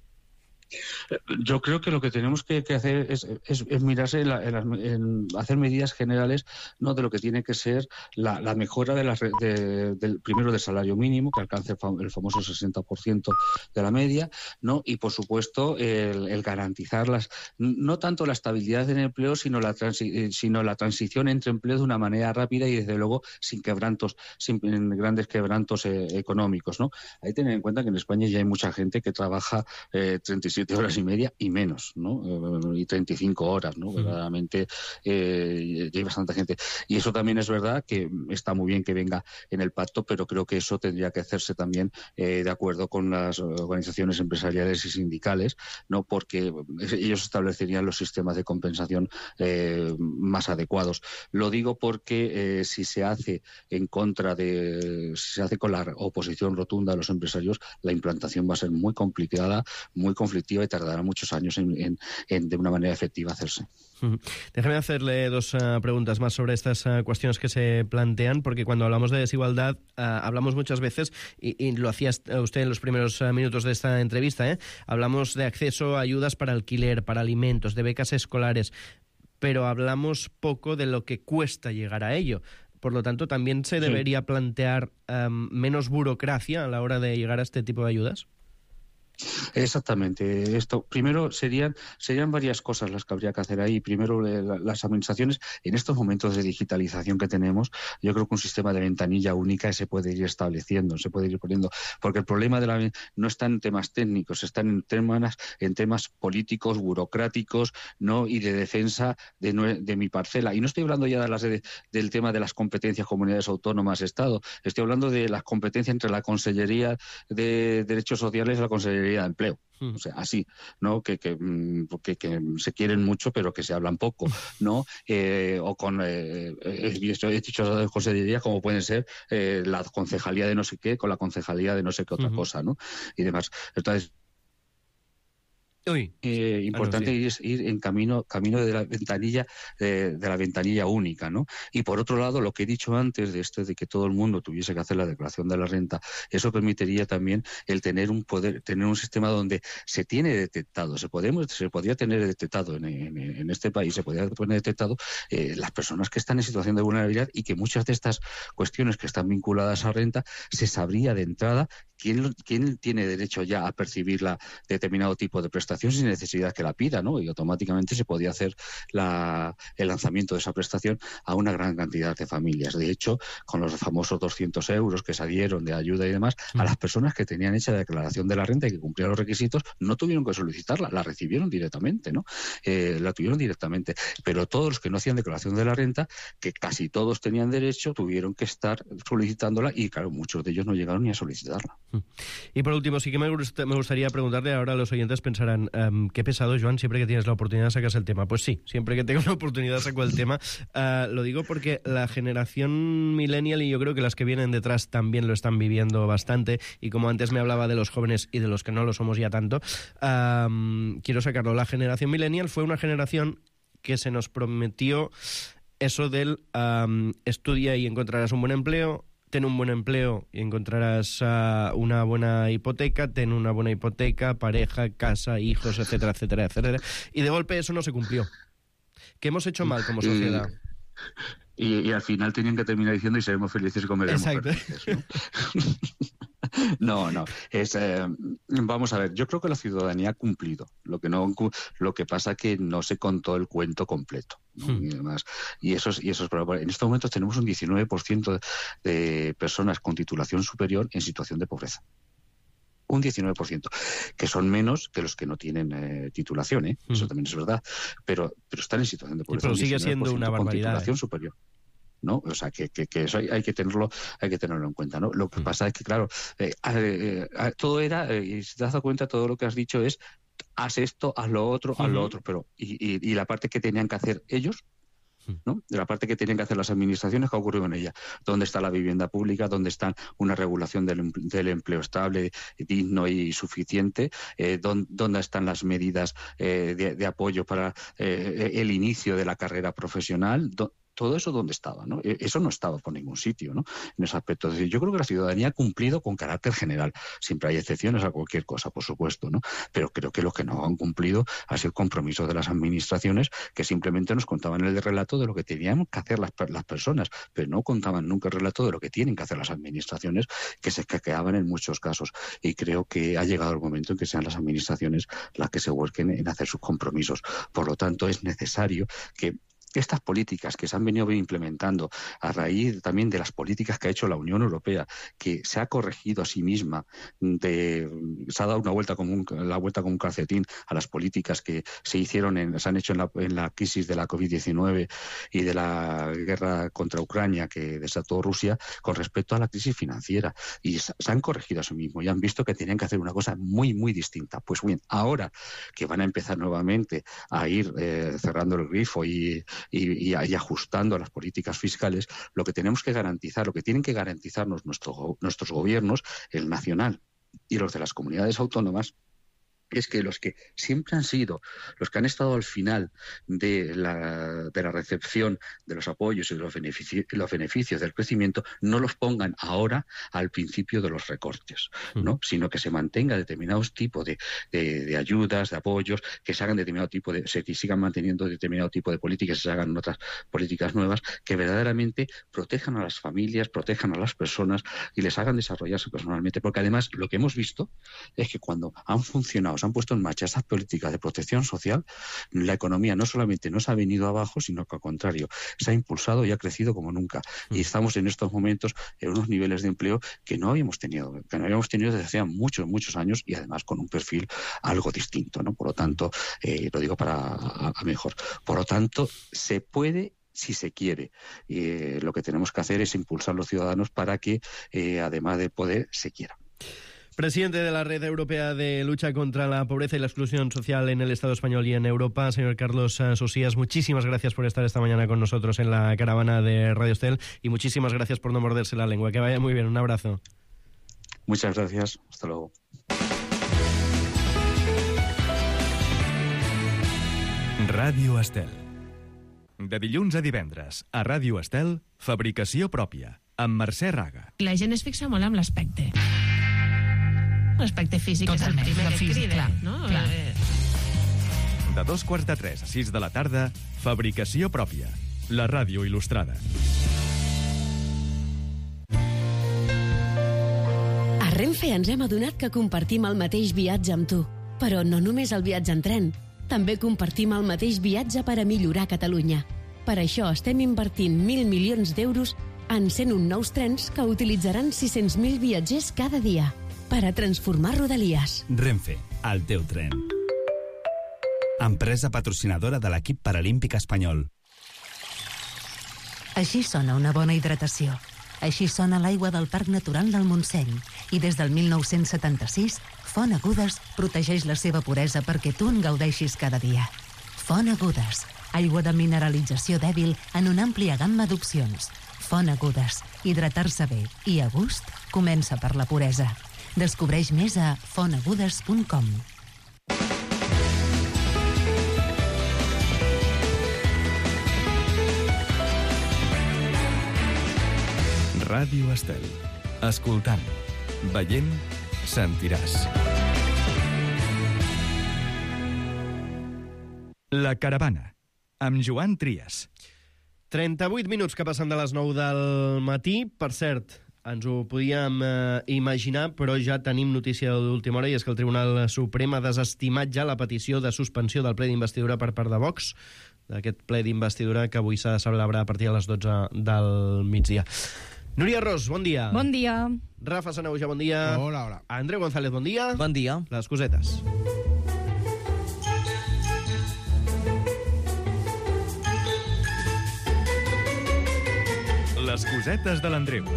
Yo creo que lo que tenemos que hacer es mirarse en hacer medidas generales, no de lo que tiene que ser la mejora primero del salario mínimo, que alcance el famoso 60% de la media, ¿no? Y por supuesto el garantizar no tanto la estabilidad en el empleo, sino la transición entre empleos de una manera rápida y desde luego sin grandes quebrantos económicos, ¿no? Hay que tener en cuenta que en España ya hay mucha gente que trabaja 37 horas y media y menos, ¿no? Y 35 horas, ¿no? Verdaderamente hay bastante gente. Y eso también es verdad que está muy bien que venga en el pacto, pero creo que eso tendría que hacerse también de acuerdo con las organizaciones empresariales y sindicales, ¿no? Porque ellos establecerían los sistemas de compensación más adecuados. Lo digo porque si se hace si se hace con la oposición rotunda de los empresarios, la implantación va a ser muy complicada, muy conflictiva y tardará muchos años en de una manera efectiva hacerse. Déjame hacerle dos preguntas más sobre estas cuestiones que se plantean, porque cuando hablamos de desigualdad hablamos muchas veces, y lo hacía usted en los primeros minutos de esta entrevista, hablamos de acceso a ayudas para alquiler, para alimentos, de becas escolares, pero hablamos poco de lo que cuesta llegar a ello. Por lo tanto, ¿también se debería plantear menos burocracia a la hora de llegar a este tipo de ayudas? Exactamente. Esto primero serían varias cosas las que habría que hacer ahí. Primero, las administraciones, en estos momentos de digitalización que tenemos, yo creo que un sistema de ventanilla única se puede ir estableciendo, se puede ir poniendo, porque el problema no está en temas técnicos, están en temas políticos, burocráticos, ¿no? Y de defensa de mi parcela. Y no estoy hablando ya del tema de las competencias comunidades autónomas, Estado. Estoy hablando de las competencias entre la Consellería de Derechos Sociales y la Consellería de Empleo. O sea, así, ¿no? Que se quieren mucho, pero que se hablan poco, ¿no? O con, he dicho consellería, como pueden ser la concejalía de no sé qué con la concejalía de no sé qué otra cosa, ¿no? Y demás. Entonces, importante es ir en camino de la ventanilla única, ¿no? Y por otro lado, lo que he dicho antes de que todo el mundo tuviese que hacer la declaración de la renta, eso permitiría también el tener un sistema donde se tiene detectado, se podría tener detectado en este país, se podría tener detectado las personas que están en situación de vulnerabilidad, y que muchas de estas cuestiones que están vinculadas a renta se sabría de entrada quién tiene derecho ya a percibir determinado tipo de prestación sin necesidad que la pida, ¿no? Y automáticamente se podía hacer el lanzamiento de esa prestación a una gran cantidad de familias. De hecho, con los famosos 200 euros que se dieron de ayuda y demás, a las personas que tenían hecha la declaración de la renta y que cumplían los requisitos, no tuvieron que solicitarla, la recibieron directamente, ¿no? La tuvieron directamente. Pero todos los que no hacían declaración de la renta, que casi todos tenían derecho, tuvieron que estar solicitándola, y claro, muchos de ellos no llegaron ni a solicitarla. Y por último, sí que me gustaría preguntarle, ahora los oyentes pensarán, dicen, qué pesado, Joan, siempre que tienes la oportunidad sacas el tema. Pues sí, siempre que tengo una oportunidad saco el tema. Lo digo porque la generación millennial, y yo creo que las que vienen detrás también lo están viviendo bastante, y como antes me hablaba de los jóvenes y de los que no lo somos ya tanto, quiero sacarlo. La generación millennial fue una generación que se nos prometió eso del estudia y encontrarás un buen empleo, ten un buen empleo y encontrarás una buena hipoteca, ten una buena hipoteca, pareja, casa, hijos, etcétera, etcétera, etcétera. Y de golpe eso no se cumplió. ¿Qué hemos hecho mal como sociedad? Y al final tenían que terminar diciendo y seremos felices y comeremos felices, ¿no? No, vamos a ver, yo creo que la ciudadanía ha cumplido. Lo que pasa es que no se contó el cuento completo, ¿no? Y demás. Y eso es probable. En estos momentos tenemos un 19% de personas con titulación superior en situación de pobreza. Un 19%, que son menos que los que no tienen titulación, ¿eh? Eso también es verdad, pero están en situación de pobreza. Pero sigue siendo una barbaridad. Con titulación superior, ¿no? O sea, que eso hay que tenerlo en cuenta, ¿no? Lo que pasa es que, claro, todo era, y si te has dado cuenta, todo lo que has dicho es, haz esto, haz lo otro, pero y la parte que tenían que hacer ellos, ¿no? De la parte que tienen que hacer las administraciones, ¿qué ha ocurrido en ella? ¿Dónde está la vivienda pública? ¿Dónde está una regulación del empleo estable, digno y suficiente? ¿Dónde están las medidas de apoyo para el inicio de la carrera profesional? Todo eso, ¿dónde estaba? ¿No? Eso no estaba por ningún sitio, ¿no? En ese aspecto. Es decir, yo creo que la ciudadanía ha cumplido con carácter general. Siempre hay excepciones a cualquier cosa, por supuesto, ¿no? Pero creo que lo que no han cumplido ha sido el compromiso de las administraciones, que simplemente nos contaban el relato de lo que tenían que hacer las personas, pero no contaban nunca el relato de lo que tienen que hacer las administraciones, que se escaqueaban en muchos casos. Y creo que ha llegado el momento en que sean las administraciones las que se vuelquen en hacer sus compromisos. Por lo tanto, es necesario que estas políticas que se han venido implementando a raíz también de las políticas que ha hecho la Unión Europea, que se ha corregido a sí misma, se ha dado la vuelta como un calcetín a las políticas que se han hecho en la crisis de la COVID-19 y de la guerra contra Ucrania que desató Rusia con respecto a la crisis financiera. Y se han corregido a sí mismo y han visto que tenían que hacer una cosa muy, muy distinta. Pues bien, ahora que van a empezar nuevamente a ir cerrando el grifo y ajustando a las políticas fiscales, lo que tenemos que garantizar, lo que tienen que garantizarnos nuestros gobiernos, el nacional y los de las comunidades autónomas, es que los que siempre han sido los que han estado al final de la recepción de los apoyos y de los beneficios del crecimiento no los pongan ahora al principio de los recortes, ¿no? Sino que se mantenga determinados tipos de ayudas, de apoyos, que se hagan que sigan manteniendo determinado tipo de políticas, se hagan otras políticas nuevas que verdaderamente protejan a las familias, protejan a las personas y les hagan desarrollarse personalmente, porque además lo que hemos visto es que cuando han funcionado, se han puesto en marcha estas políticas de protección social, la economía no solamente no se ha venido abajo, sino que al contrario, se ha impulsado y ha crecido como nunca. Y estamos en estos momentos en unos niveles de empleo que no habíamos tenido desde hace muchos, muchos años y además con un perfil algo distinto, ¿no? Por lo tanto, lo digo a mejor. Por lo tanto, se puede, si se quiere. Lo que tenemos que hacer es impulsar a los ciudadanos para que, además de poder, se quiera. Presidente de la Red Europea de Lucha contra la Pobreza y la Exclusión Social en el Estado español y en Europa, señor Carlos Sosías, muchísimas gracias por estar esta mañana con nosotros en la caravana de Radio Estel y muchísimas gracias por no morderse la lengua. Que vaya muy bien, un abrazo. Muchas gracias, hasta luego. Ràdio Estel. De dilluns a divendres, a Ràdio Estel, fabricació pròpia, amb Mercè Raga. La gent es fixa molt amb l'aspecte. L'aspecte físic és el primer que crida, no? Clar. De 2:45 a 6 de la tarda, fabricació pròpia, la ràdio il·lustrada. A Renfe ens hem adonat que compartim el mateix viatge amb tu. Però no només el viatge en tren, també compartim el mateix viatge per a millorar Catalunya. Per això estem invertint 1.000 milions d'euros en 101 nous trens que utilitzaran 600.000 viatgers cada dia per a transformar Rodalies. Renfe, el teu tren. Empresa patrocinadora de l'equip paralímpic espanyol. Així sona una bona hidratació. Així sona l'aigua del Parc Natural del Montseny. I des del 1976, Font Agudes protegeix la seva puresa perquè tu en gaudeixis cada dia. Font Agudes, aigua de mineralització dèbil en una àmplia gamma d'opcions. Font Agudes, hidratar-se bé i a gust comença per la puresa. Descobreix més a fontagudes.com. Ràdio Estel. Escoltant, veient, sentiràs. La Caravana, amb Joan Trias. 38 minuts que passen de les 9 del matí. Per cert, ens ho podíem imaginar, però ja tenim notícia d'última hora, i és que el Tribunal Suprem ha desestimat ja la petició de suspensió del ple d'investidura per part de Vox, d'aquest ple d'investidura que avui s'ha de celebrar a partir de les 12 del migdia. Núria Ros, bon dia. Bon dia. Rafa Sanauja, bon dia. Hola, hola. Andreu González, bon dia. Bon dia. Les cosetes. Les cosetes de l'Andreu.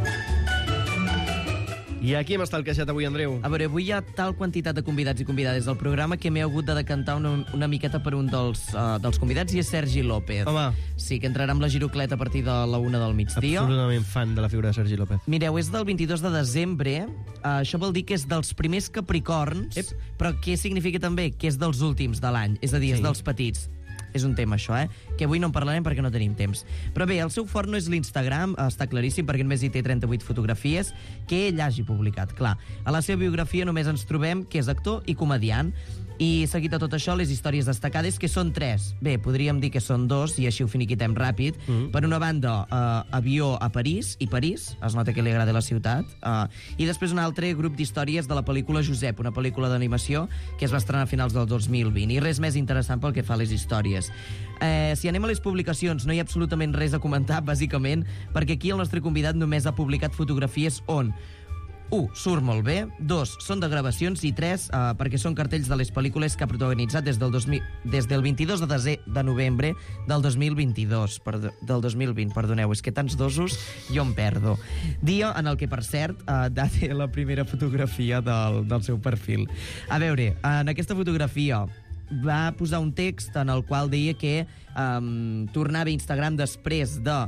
I aquí hem estat queixat avui, Andreu. A veure, avui hi ha tal quantitat de convidats i convidades del programa que m'he hagut de decantar una miqueta per un dels convidats, i és Sergi López. Home. Sí, que entrarà amb la girocleta a partir de la 1 del migdia. Absolutament fan de la figura de Sergi López. Mireu, és del 22 de desembre. Això vol dir que és dels primers Capricorns, però què significa també? Que és dels últims de l'any, és a dir, és dels petits. És un tema, això, que avui no en parlarem perquè no tenim temps. Però bé, el seu fort no és l'Instagram, està claríssim, perquè només hi té 38 fotografies que ell hagi publicat. Clar, a la seva biografia només ens trobem que és actor i comediant, i seguit a tot això, les històries destacades, que són 3. Bé, podríem dir que són 2, i així ho finiquitem ràpid. Per una banda, avió a París, i París, es nota que li agrada la ciutat, i després un altre grup d'històries de la pel·lícula Josep, una pel·lícula d'animació que es va estrenar a finals del 2020, i res més interessant pel que fa a les històries. Si anem a les publicacions, no hi ha absolutament res a comentar, bàsicament, perquè aquí el nostre convidat només ha publicat fotografies on 1. Surt molt bé, 2. Són de gravacions, i 3. Perquè són cartells de les pel·lícules que ha protagonitzat des del 22 de novembre del 2022. Del 2020, perdoneu, és que tants dosos jo em perdo. Dia en el que, per cert, data la primera fotografia del seu perfil. A veure, en aquesta fotografia va posar un text en el qual deia que tornava a Instagram després de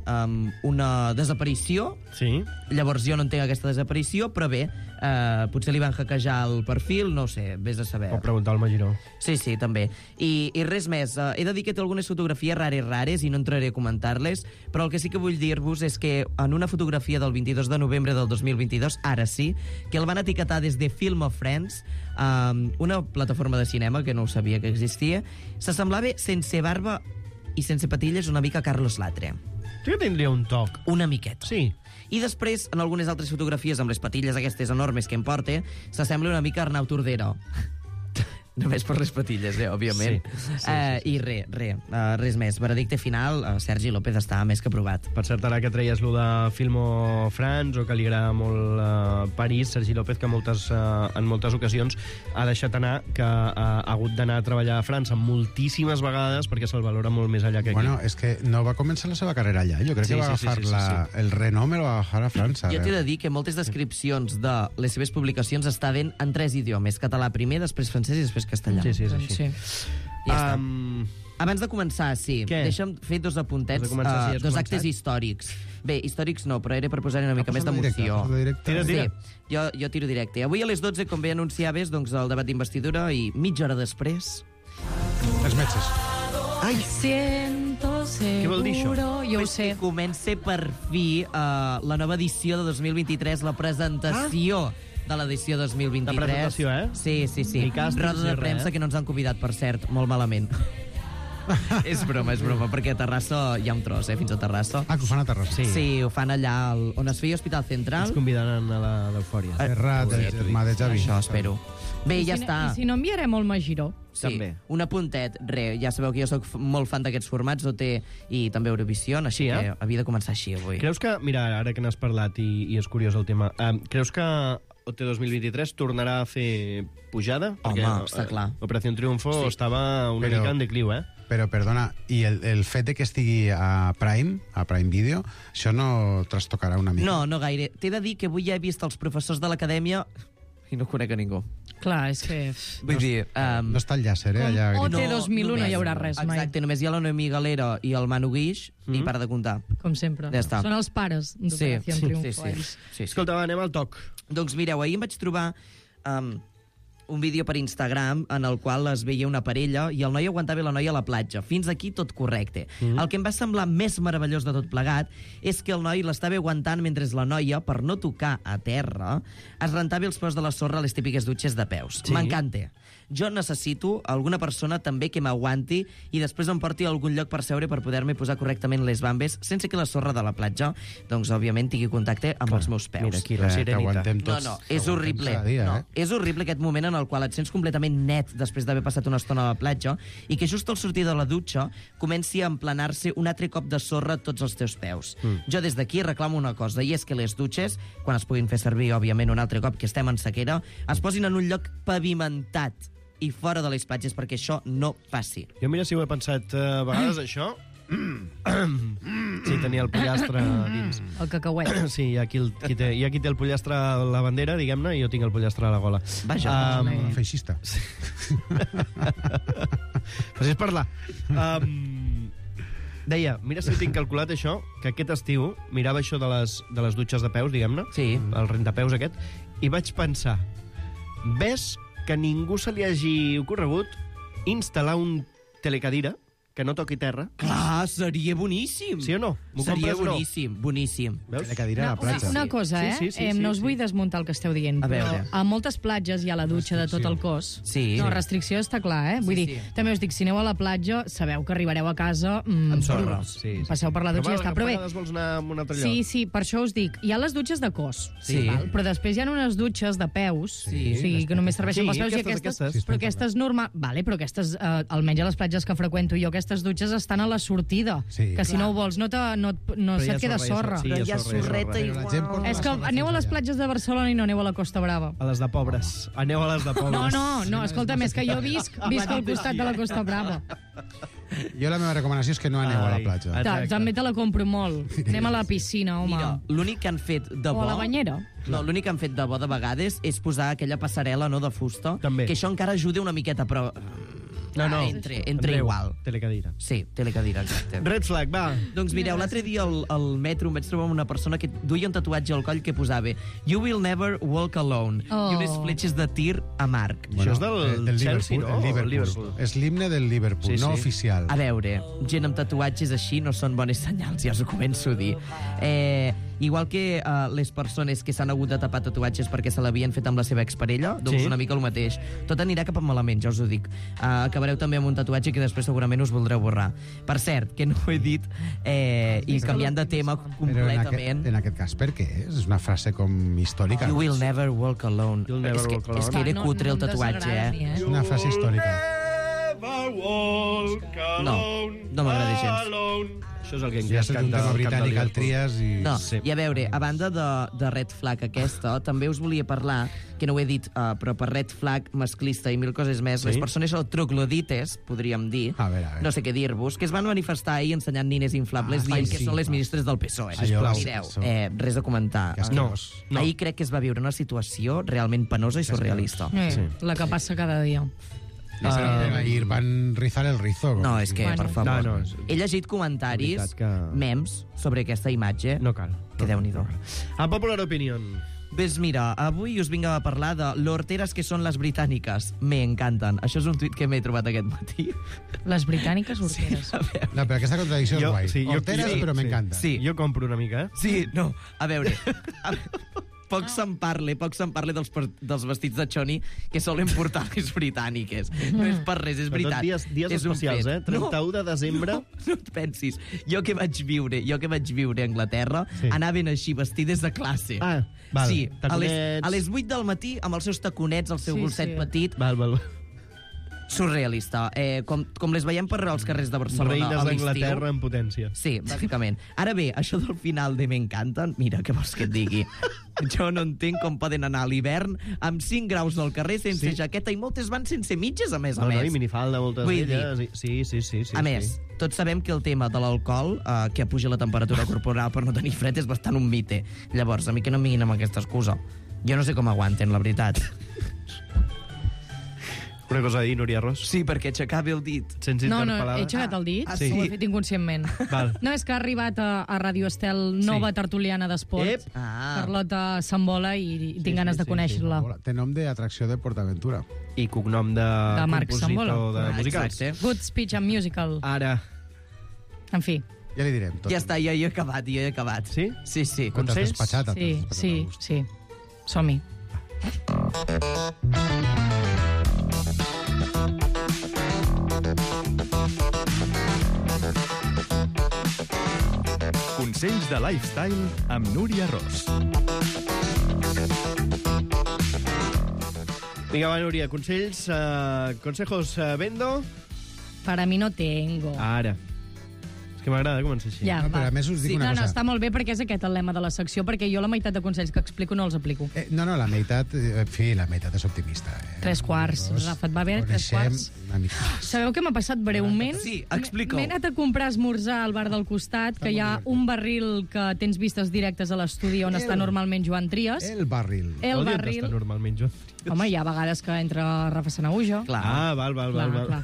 una desaparició. Sí. Llavors jo no entenc aquesta desaparició, però bé, potser li van hackejar el perfil, no ho sé, vés a saber. Pot preguntar al Magiró. Sí, també. I res més, he de dir que té algunes fotografies rares i no entraré a comentar-les, però el que sí que vull dir-vos és que en una fotografia del 22 de novembre del 2022, ara sí, que el van etiquetar des de Film of Friends, una plataforma de cinema que no ho sabia que existia, s'assemblava sense barba i sense patilles una mica a Carlos Latre. Sí que tindria un toc. Una miqueta. Sí. I després, en algunes altres fotografies amb les patilles aquestes enormes que em porta, s'assembla una mica a Arnau Tordera. Només per les patilles, òbviament. Sí. I res més. Veredicte final, Sergi López està més que aprovat. Per cert, ara que treies lo de Filmo France, o que li agrada molt París, Sergi López, que en moltes ocasions ha deixat anar que ha hagut d'anar a treballar a França moltíssimes vegades perquè se'l valora molt més allà que aquí. Bueno, és que no va començar la seva carrera allà. Jo crec que va agafar el renom, el va agafar a França. Jo t'he de dir que moltes descripcions de les seves publicacions estaven en 3 idiomes. Català primer, després francès i després castellà. Sí, és així. Sí. Ja està. Abans de començar, sí, deixa'm fer 2 apuntets, 2 actes històrics. Bé, històrics no, però era per posar una mica més d'emoció. Tira. Sí, jo tiro directe. Avui a les 12, com bé anunciaves, doncs el debat d'investidura, i mitja hora després... Els metges. Ai, siento seguro... Què vol dir això? Jo ho sé. Comença per fi la nova edició de 2023, la presentació de l'edició 2023. La presentació, Sí. Roda de premsa que no ens han convidat, per cert, molt malament. És broma, perquè a Terrassa hi ha un tros, fins a Terrassa. Ah, que ho fan a Terrassa. Sí, ho fan allà on es feia Hospital Central. Ens convidaran a l'Eufòria. Serrat, el germà de Javi. Això espero. Bé, ja està. I si no enviarem el Magiró. Sí, un apuntet, ja sabeu que jo sóc molt fan d'aquests formats, OT i també Eurovision, així que havia de començar així avui. Creus que, mira, ara que n'has parlat i és curiós el tema, creus que OT 2023 tornarà a fer pujada? Home, està clar. Operació Triunfo estava una mica en decliu, Però, perdona, i el fet de que estigui a Prime Video, això no trastocarà una mica? No gaire. T'he de dir que avui ja he vist els professors de l'acadèmia i no conec a ningú. Clar, és que... Vull dir... No està el llàcer, allà... Com OT 2001 no hi haurà res mai. Exacte, només hi ha la Noemí Galera i el Manu Guix i para de comptar. Com sempre. Ja està. Són els pares d'Operació Triunfo. Sí. Escolta, anem al toc. Doncs mireu, ahir em vaig trobar un vídeo per Instagram en el qual es veia una parella i el noi aguantava la noia a la platja. Fins aquí tot correcte. El que em va semblar més meravellós de tot plegat és que el noi l'estava aguantant mentre la noia, per no tocar a terra, es rentava els peus de la sorra a les típiques dutxes de peus. Sí. M'encanta. Jo necessito alguna persona també que m'aguanti i després em porti a algun lloc per seure per poder-me posar correctament les bambes sense que la sorra de la platja, doncs, òbviament, tingui contacte amb els meus peus. Mira aquí, la sirenita. No, és horrible. És horrible aquest moment en el qual et sents completament net després d'haver passat una estona a la platja i que just al sortir de la dutxa comenci a emplenar-se un altre cop de sorra a tots els teus peus. Jo des d'aquí reclamo una cosa, i és que les dutxes, quan es puguin fer servir, òbviament, un altre cop que estem en sequera, es posin en un lloc pavimentat i fora de les platges perquè això no passi. Jo mira si ho he pensat a vegades, això. Sí, tenia el pollastre dins. El cacauet. Sí, hi ha qui té el pollastre a la bandera, diguem-ne, i jo tinc el pollastre a la gola. Vaja. Feixista. Facis parlar. Deia, mira si ho tinc calculat, això, que aquest estiu mirava això de les dutxes de peus, diguem-ne, el rentapeus aquest, i vaig pensar, ves que ningú se li hagi ocorregut instal·lar un telecadira que no toqui terra. Clar, seria boníssim. Sí o no? Seria boníssim, boníssim. Veus? Telecadira a la platja. Una cosa, no us vull desmuntar el que esteu dient, però a moltes platges hi ha la dutxa de tot el cos. Sí. No, restricció està clar, Vull dir, també us dic, si aneu a la platja, sabeu que arribareu a casa amb sorra. Passeu per la dutxa i ja està. Però bé, vols anar a un altre lloc. sí, per això us dic, hi ha les dutxes de cos, però després hi ha unes dutxes de peus, que només serveixen pels peus, i aquestes normal... Vale, però aquestes, almenys a les platges que freqüento jo, aquestes dutxes estan a la sortida, que si no ho vols no se't queda sorra. Però hi ha sorreta igual. És que aneu a les platges de Barcelona i no aneu a la Costa Brava. A les de pobres. Aneu a les de pobres. No, escolta, més que jo visc al costat de la Costa Brava. Jo la meva recomanació és que no aneu a la platja. També te la compro molt. Anem a la piscina, home. Mira, l'únic que han fet de bo... O a la banyera. No, l'únic que han fet de bo de vegades és posar aquella passarel·la de fusta, que això encara ajuda una miqueta, però... No. Entra igual. Telecadira. Sí, telecadira, exacte. Red flag, va. Doncs mireu, l'altre dia al metro em vaig trobar amb una persona que duia un tatuatge al coll que posava You will never walk alone. I unes fletxes de tir a Marc. Això és del Chelsea, no? El Liverpool. És l'himne del Liverpool, no oficial. A veure, gent amb tatuatges així no són bones senyals, ja us ho començo a dir. Igual que les persones que s'han hagut de tapar tatuatges perquè se l'havien fet amb la seva exparella, doncs una mica el mateix. Tot anirà cap a malament, ja us ho dic. Acabareu també amb un tatuatge que després segurament us voldreu borrar. Per cert, que no ho he dit, i canviant de tema completament... En aquest cas, per què? És una frase com històrica. You will never walk alone. És que era cutre el tatuatge, És una frase històrica. No m'agrada gens. Això és el que ja és un tema britànic al Trias i... No, i a veure, a banda de red flag aquesta, també us volia parlar, que no ho he dit, però per red flag masclista i mil coses més, les persones troglodites, podríem dir, no sé què dir-vos, que es van manifestar ahir ensenyant nines inflables dient que són les ministres del PSOE. Mireu, res a comentar. No. Ahir crec que es va viure una situació realment penosa i surrealista. La que passa cada dia. Ahir van rizar el rizo. No, és que, per favor. He llegit comentaris, memes, sobre aquesta imatge. No cal. Que Déu-n'hi-do. A Popular Opinion. Ves, mira, avui us vinc a parlar de l'horteres que són les britàniques. Me encanten. Això és un tuit que m'he trobat aquest matí. Les britàniques horteres. No, però aquesta contradicció és guai. Horteres, però m'encanta. Sí, jo compro una mica, Sí, no, a veure... Poc se'n parle dels vestits de Choni que solen portar les britàniques. No és per res, és veritat. Dies especials, 31 de desembre. No et pensis. Jo que vaig viure a Anglaterra, anaven així, vestides de classe. Val. Sí, a les 8 del matí, amb els seus taconets, el seu bolset petit. Val. surrealista. Com les veiem per als carrers de Barcelona Reines a l'estiu. d'Anglaterra en potència. Sí, bàsicament. Ara bé, això del final de m'encanten, mira, què vols que et digui? Jo no entenc com poden anar a l'hivern amb 5 graus al carrer sense jaqueta i moltes van sense mitges, a més. No, i minifalda, moltes d'elles. Sí. A més, tots sabem que el tema de l'alcohol, que puja la temperatura corporal per no tenir fred, és bastant un mite. Llavors, a mi que no em vinguin amb aquesta excusa. Jo no sé com aguanten, la veritat. Una cosa a dir, Núria Ros? Sí, perquè aixecava el dit. Sents he interpel·lada? aixecat el dit, sí. ho he fet inconscientment. Val. No, és que ha arribat a Ràdio Estel nova tertuliana d'esport, Carlota Sambola, i tinc ganes de conèixer-la. Té nom d'atracció de PortAventura. I cognom de Marc Sambola. compositor de musicals. Good Speech and Musical. Ara. En fi. Ja li direm tot. Ja està, ja he acabat. Sí? Sí. Quan t'has despatxat? Sí. Som-hi. Consells de lifestyle amb Núria Ros. Vinga, va, Núria, consells, consejos vendo? Para mi no tengo. Ara. És que m'agrada començar així. Ja, però a més us dic una cosa. No, està molt bé perquè és aquest el lema de la secció, perquè jo la meitat de consells que explico no els aplico. No, la meitat, la meitat és optimista. 3/4. Rafa, et va bé 3/4? Sabeu què m'ha passat breument? Sí, explica-ho. M'he anat a comprar esmorzar al bar del costat, que hi ha un barril que tens vistes directes a l'estudi on està normalment Joan Trias. El barril. El barril. Està normalment Joan Trias. Home, hi ha vegades que entra Rafa Sanahuja. Clar. Val. Clar.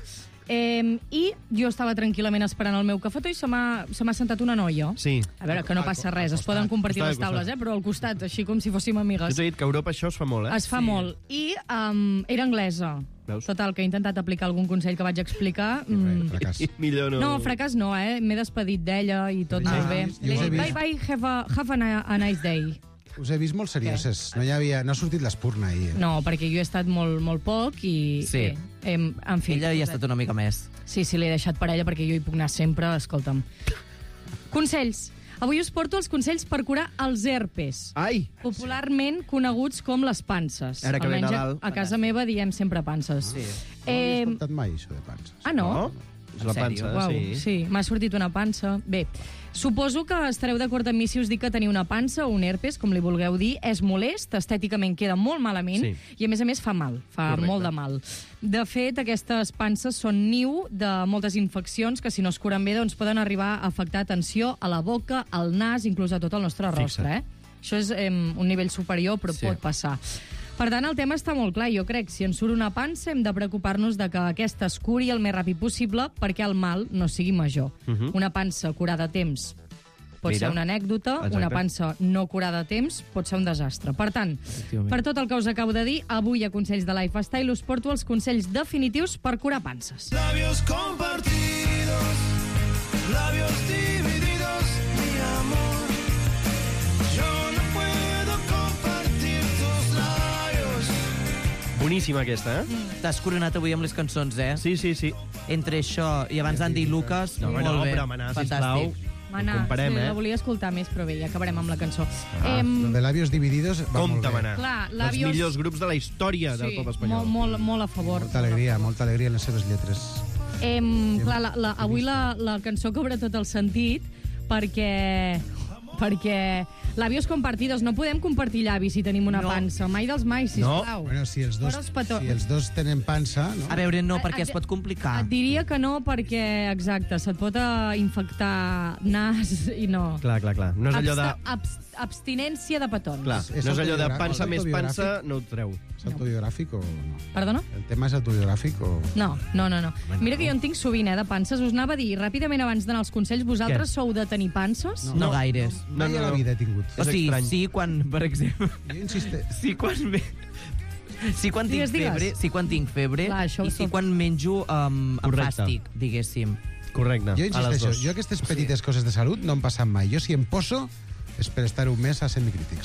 I jo estava tranquil·lament esperant el meu cafetó i se m'ha sentat una noia. Sí. A veure, que no passa res, es poden compartir les taules, però al costat, així com si fóssim amigues. Jo t'he dit que a Europa això es fa molt, Es fa molt. I era anglesa. Veus? Total, que he intentat aplicar algun consell que vaig explicar. Fracàs. Millor no. No, fracàs no, M'he despedit d'ella i tot molt bé. Bye, have a nice day. Us he vist molt serioses. No ha sortit l'espurna ahir. No, perquè jo he estat molt poc i... Sí. En fi. Ella hi ha estat una mica més. Sí, l'he deixat per ella perquè jo hi puc anar sempre, escolta'm. Consells. Avui us porto els consells per curar els herpes. Ai! Popularment coneguts com les panses. Ara que ve Nadal. A casa meva diem sempre panses. No he escoltat mai, això de panses. Ah, no? És la pansa, sí. M'ha sortit una pansa. Bé, suposo que estareu d'acord amb mi si us dic que tenir una pansa o un herpes, com li vulgueu dir, és molest, estèticament queda molt malament i, a més, fa mal, molt de mal. De fet, aquestes panses són niu de moltes infeccions que, si no es curen bé, doncs poden arribar a afectar, atenció, a la boca, al nas, inclús a tot el nostre rostre. Això és un nivell superior, però pot passar. Per tant, el tema està molt clar. Jo crec que si ens surt una pansa hem de preocupar-nos de que aquesta es curi el més ràpid possible perquè el mal no sigui major. Una pansa curada a temps pot ser una anècdota, una pansa no curada a temps pot ser un desastre. Per tant, per tot el que us acabo de dir, avui a Consells de Lifestyle us porto els consells definitius per curar panses. Labios compartidos, labios divididos, mi amor. Yo no puedo compartir tus labios. Boníssima aquesta, T'has coronat avui amb les cançons, Sí. Entre això i abans Andy i Lucas, molt bé. Però Manà, sisplau, Mana, comparem, la volia escoltar més, però bé, ja acabarem amb la cançó. De Labios Divididos va molt Compte, bé. Manà. Clar, Els Labios... millors grups de la història del pop espanyol. Molt a favor. Molta alegria en les seves lletres. Clar, avui la cançó cobra tot el sentit perquè Labios compartidos. No podem compartir llavis si tenim una pansa. Mai dels mai, sisplau. Bueno, si els dos tenen pansa... No? A veure, no, perquè es pot complicar. Et diria que no, perquè, exacte, se't pot infectar nas i no. Clar. No és allò de... Abstinència de petons. Clar, no és allò de pansa més pansa, no ho treu. És autobiogràfic o no? Perdona? El tema és autobiogràfic o... No. Mira que jo en tinc sovint, de panses. Us anava a dir, ràpidament abans d'anar als consells, vosaltres sou de tenir panses? No gaires. Mai a la vida he tingut. O sigui, sí, quan, per exemple... Jo insisteixo. Sí, quan tinc febre Clar, i sí quan menjo amb fàstic, diguéssim. Correcte. Jo insisteixo, jo aquestes petites coses de salut no em passen mai. Jo si em poso és per estar un mes a semicrítics.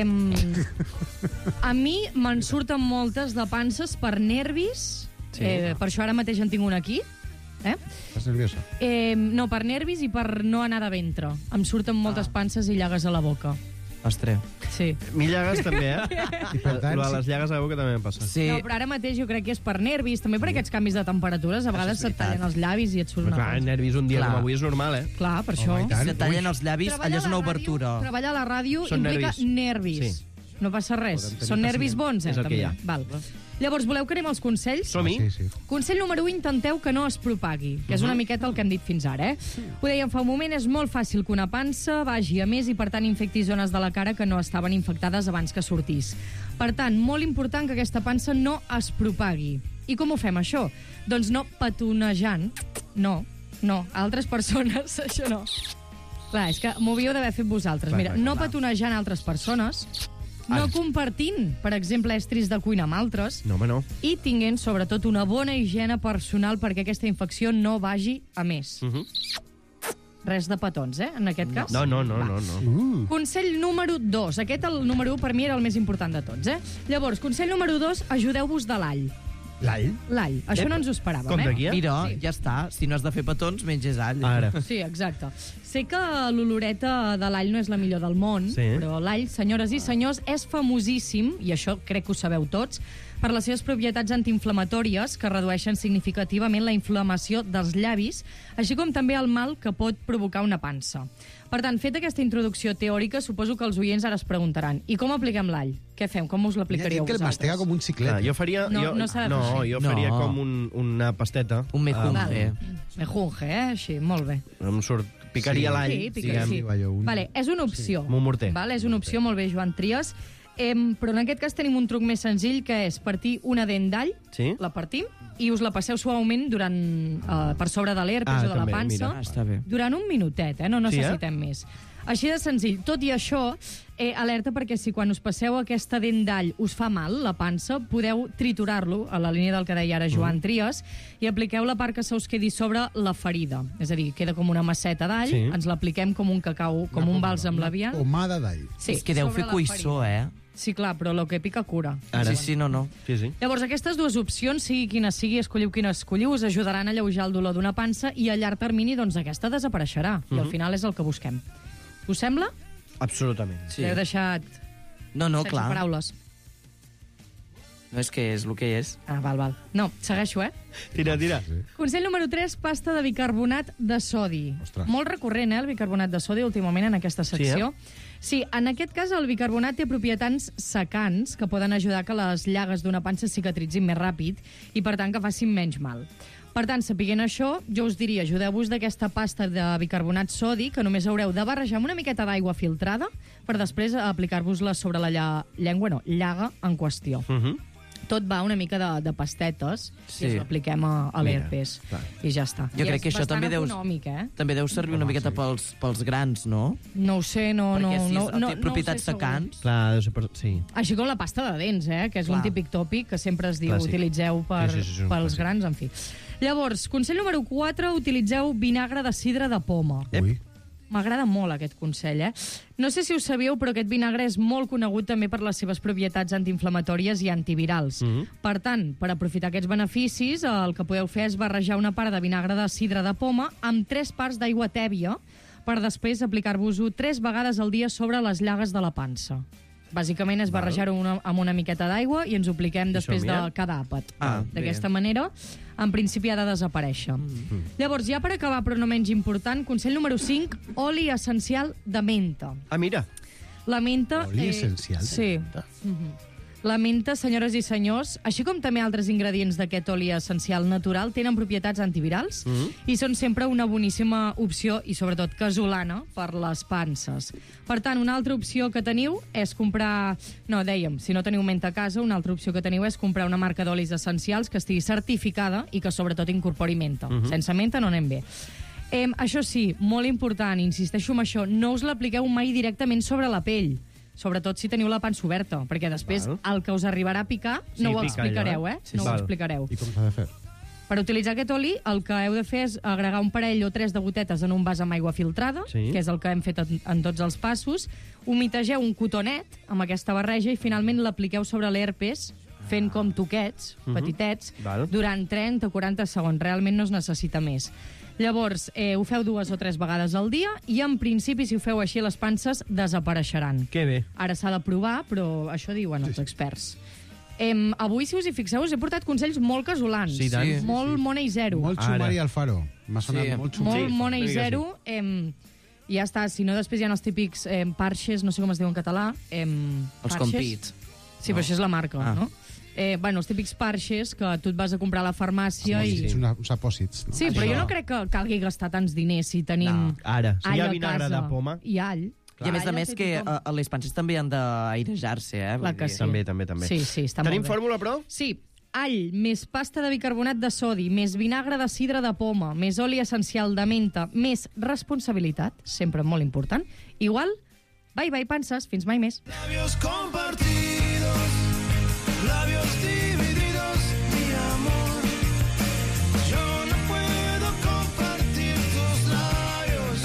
A mi me'n surten moltes de panses per nervis. Per això ara mateix en tinc una aquí. Estàs nerviosa? No, per nervis i per no anar de ventre. Em surten moltes panses i llagues a la boca. Ostres. Sí. Mi llagues també, I per tant, Lo de les llagues segur que també em passa. Sí. No, però ara mateix jo crec que és per nervis, també per aquests canvis de temperatures, a vegades se't tallen els llavis i et surt Però una clar, cosa. nervis un dia Clar. com avui és normal, Clar, per això. i tant. Si et tallen els llavis, allò és una obertura. Treballar a la ràdio Són implica nervis. nervis. Sí. No passa res. Podem tenir Són nervis bons, És el que també. hi ha. Val. Llavors, voleu que anem als consells? Som-hi. Sí. Consell número 1, intenteu que no es propagui, que és una miqueta el que hem dit fins ara, Ho dèiem fa un moment, és molt fàcil que una pansa vagi a més i, per tant, infecti zones de la cara que no estaven infectades abans que sortís. Per tant, molt important que aquesta pansa no es propagui. I com ho fem, això? Doncs no petonejant. No, a altres persones, això no. Clar, és que m'ho havíeu d'haver fet vosaltres. Mira, no petonejant altres persones, no compartint, per exemple, estris de cuina amb altres, No, home, no. i tinguent, sobretot, una bona higiene personal perquè aquesta infecció no vagi a més. Res de petons, en aquest cas. No. Consell número 2. Aquest, el número 1, per mi era el més important de tots, Llavors, consell número 2, ajudeu-vos de l'all. L'all? L'all. Això no ens ho esperàvem, Com d'aquí, Mira, Sí. ja està. Si no has de fer petons, menges all. Ara. Sí, exacte. Sé que l'oloreta de l'all no és la millor del món, Sí. però l'all, senyores i senyors, és famosíssim, i això crec que ho sabeu tots, per les seves propietats antiinflamatòries que redueixen significativament la inflamació dels llavis, així com també el mal que pot provocar una pansa. Per tant, fet aquesta introducció teòrica, suposo que els oients ara es preguntaran: i com apliquem l'all? Què fem? Com us l'aplicaríeu que el mastega vosaltres? com un xiclet. Clar, jo faria... No s'ha de fer no, així. jo faria No. com una pasteta. Un mejunje. Val. Mejunje, així, molt bé. Em surt... Picaria Sí. l'all, Sí, diguem. sí. Vale, és una opció. Amb un morter. Vale, és una opció, molt bé, Joan Trias. Però en aquest cas tenim un truc més senzill, que és partir una dent d'all, Sí? la partim, i us la passeu suaument per sobre de l'herpes o de la també, pansa, mira. Està bé. durant un minutet, no Sí, necessitem més. Així de senzill. Tot i això, alerta perquè si quan us passeu aquesta dent d'all us fa mal, la pansa, podeu triturar-lo, a la línia del que deia ara Joan Trias, i apliqueu la part que se us quedi sobre la ferida. És a dir, queda com una masseta d'all, Sí. ens l'apliquem com un cacau, com un bàlsam labial. Pomada d'all. Sí, És que deu sobre fer la cuissó, ferida. Sí, clar, però lo que pica cura. Sí, no. Sí. Llavors, aquestes dues opcions, sigui quina sigui, escolliu quina escolliu, us ajudaran a alleujar el dolor d'una pansa i a llarg termini, doncs, aquesta desapareixerà. I al final és el que busquem. Us sembla? Absolutament. Sí. L'he deixat No, sense clar. paraules. No, és que és el que és. Ah, val. No, segueixo, Tira. Consell número 3, pasta de bicarbonat de sodi. Ostres. Molt recurrent, el bicarbonat de sodi, últimament, en aquesta secció. Sí, en aquest cas el bicarbonat té propietats secants que poden ajudar que les llagues d'una pansa cicatritzin més ràpid i, per tant, que facin menys mal. Per tant, sapiguent això, jo us diria, ajudeu-vos d'aquesta pasta de bicarbonat sodi, que només haureu de barrejar amb una miqueta d'aigua filtrada per després aplicar-vos-la sobre la llaga en qüestió. Tot va una mica de pastetes Sí. i us l'apliquem a l'herpes. I ja està. Jo I crec que és això també bastant deu... econòmic, També deu servir una miqueta pels grans, no? No ho sé, no Perquè si no té propietats ho sé segur. secants... Clar, deu ser sí. Així com la pasta de dents, que és un Clar. típic tòpic que sempre es diu, Clàssic. utilitzeu Sí, és un pels clàssic. grans, en fi. Llavors, consell número 4, utilitzeu vinagre de sidra de poma. Ui. M'agrada molt aquest consell, No sé si ho sabíeu, però aquest vinagre és molt conegut també per les seves propietats antiinflamatòries i antivirals. Per tant, per aprofitar aquests beneficis, el que podeu fer és barrejar una part de vinagre de sidra de poma amb 3 parts d'aigua tèbia per després aplicar-vos-ho 3 vegades al dia sobre les llagues de la pansa. Bàsicament és barrejar-ho amb una miqueta d'aigua i ens ho apliquem després de som-hi, cada àpat. Ah, D'aquesta manera, en principi ha de desaparèixer. Llavors, ja per acabar, però no menys important, consell número 5, oli essencial de menta. Ah, mira. La menta... Oli essencial de Sí. La menta, senyores i senyors, així com també altres ingredients d'aquest oli essencial natural, tenen propietats antivirals i són sempre una boníssima opció i, sobretot, casolana per les panses. Per tant, una altra opció que teniu és comprar... No, dèiem, si no teniu menta a casa, una altra opció que teniu és comprar una marca d'olis essencials que estigui certificada i que, sobretot, incorpori menta. Sense menta no anem bé. Això sí, molt important, insisteixo en això, no us l'apliqueu mai directament sobre la pell, sobretot si teniu la pansa oberta, perquè després el que us arribarà a picar no ho explicareu, no ho explicareu. I com s'ha de fer? Per utilitzar aquest oli, el que heu de fer és agregar un parell o 3 de gotetes en un vas amb aigua filtrada, que és el que hem fet en tots els passos, humitegeu un cotonet amb aquesta barreja i finalment l'apliqueu sobre l'herpes fent com toquets, petitets, durant 30 o 40 segons. Realment no es necessita més. Llavors, ho feu 2 o 3 vegades al dia i, en principi, si ho feu així, les panses desapareixeran. Que bé. Ara s'ha de provar, però això diuen els experts. Avui, si us hi fixeu, us he portat consells molt casolans. Sí, tant. Molt Money Zero. Molt Xumari Alfaro. M'ha sonat molt Xumari. Molt Money Zero. Ja està, si no, després hi ha els típics parxes, no sé com es diu en català. Els compits. Sí, però això és la marca, no? Els típics parxes que tu et vas a comprar a la farmàcia i... Uns apòsits. Sí, però jo no crec que calgui gastar tants diners si tenim Ara, si hi ha all a vinagre casa de poma... i all. I a més a més que les panses també han d'airejar-se, Clar que sí. També. Sí, està molt bé. Tenim fórmula, però? Sí. All més pasta de bicarbonat de sodi, més vinagre de sidra de poma, més oli essencial de menta, més responsabilitat, sempre molt important. Igual, bye, panses, fins mai més. Labios compartidos, labios divididos, mi amor. Yo no puedo compartir tus labios.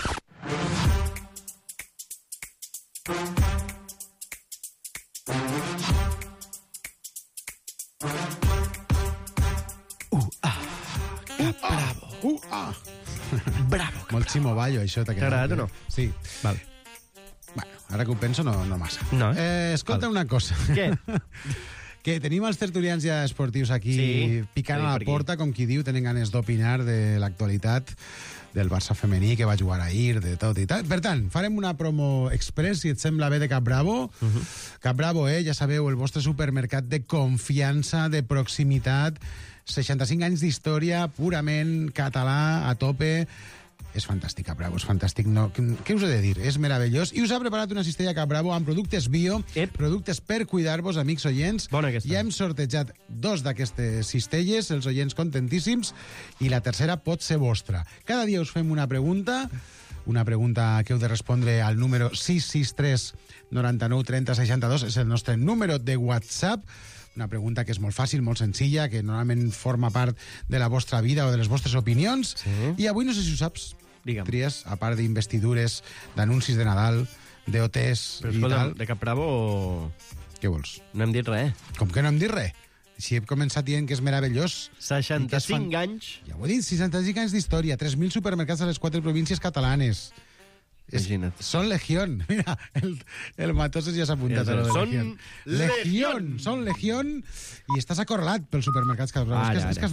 Bravo. Molt Ximo Bayo, això. T'ha agradat o no? Sí. Val. Bueno, ara que ho penso, no massa. No, escolta una cosa. Què? Que tenim els tertulians ja esportius aquí picant a la porta, com qui diu, tenen ganes d'opinar de l'actualitat del Barça femení, que va jugar ahir, de tot i tal. Per tant, farem una promo express, si et sembla bé, de Cap Bravo. Cap Bravo, ja sabeu, el vostre supermercat de confiança, de proximitat, 65 anys d'història, purament català, a tope. És fantàstic, Cap Bravo, és fantàstic. No, què us he de dir? És meravellós. I us ha preparat una cistella Cap Bravo amb productes bio, productes per cuidar-vos, amics oients. Bona aquesta. Ja hem sortejat 2 d'aquestes cistelles, els oients contentíssims, i la tercera pot ser vostra. Cada dia us fem una pregunta que heu de respondre al número 663 99 30 62. És el nostre número de WhatsApp. Una pregunta que és molt fàcil, molt senzilla, que normalment forma part de la vostra vida o de les vostres opinions. I avui no sé si ho saps. Digue'm. Tries, a part d'investidures, d'anuncis de Nadal, d'OTs i tal. De Cap Bravo... Què vols? No hem dit res. Com que no hem dit res? Si he començat dient que és meravellós... 65 anys. Ja ho he dit, 65 anys d'història, 3.000 supermercats a les 4 províncies catalanes. Imagina't. Son Legión. Mira, el Matoses ja s'ha apuntat a lo de Legión. Legión. Son Legión. I estàs acorralat pels supermercats. És que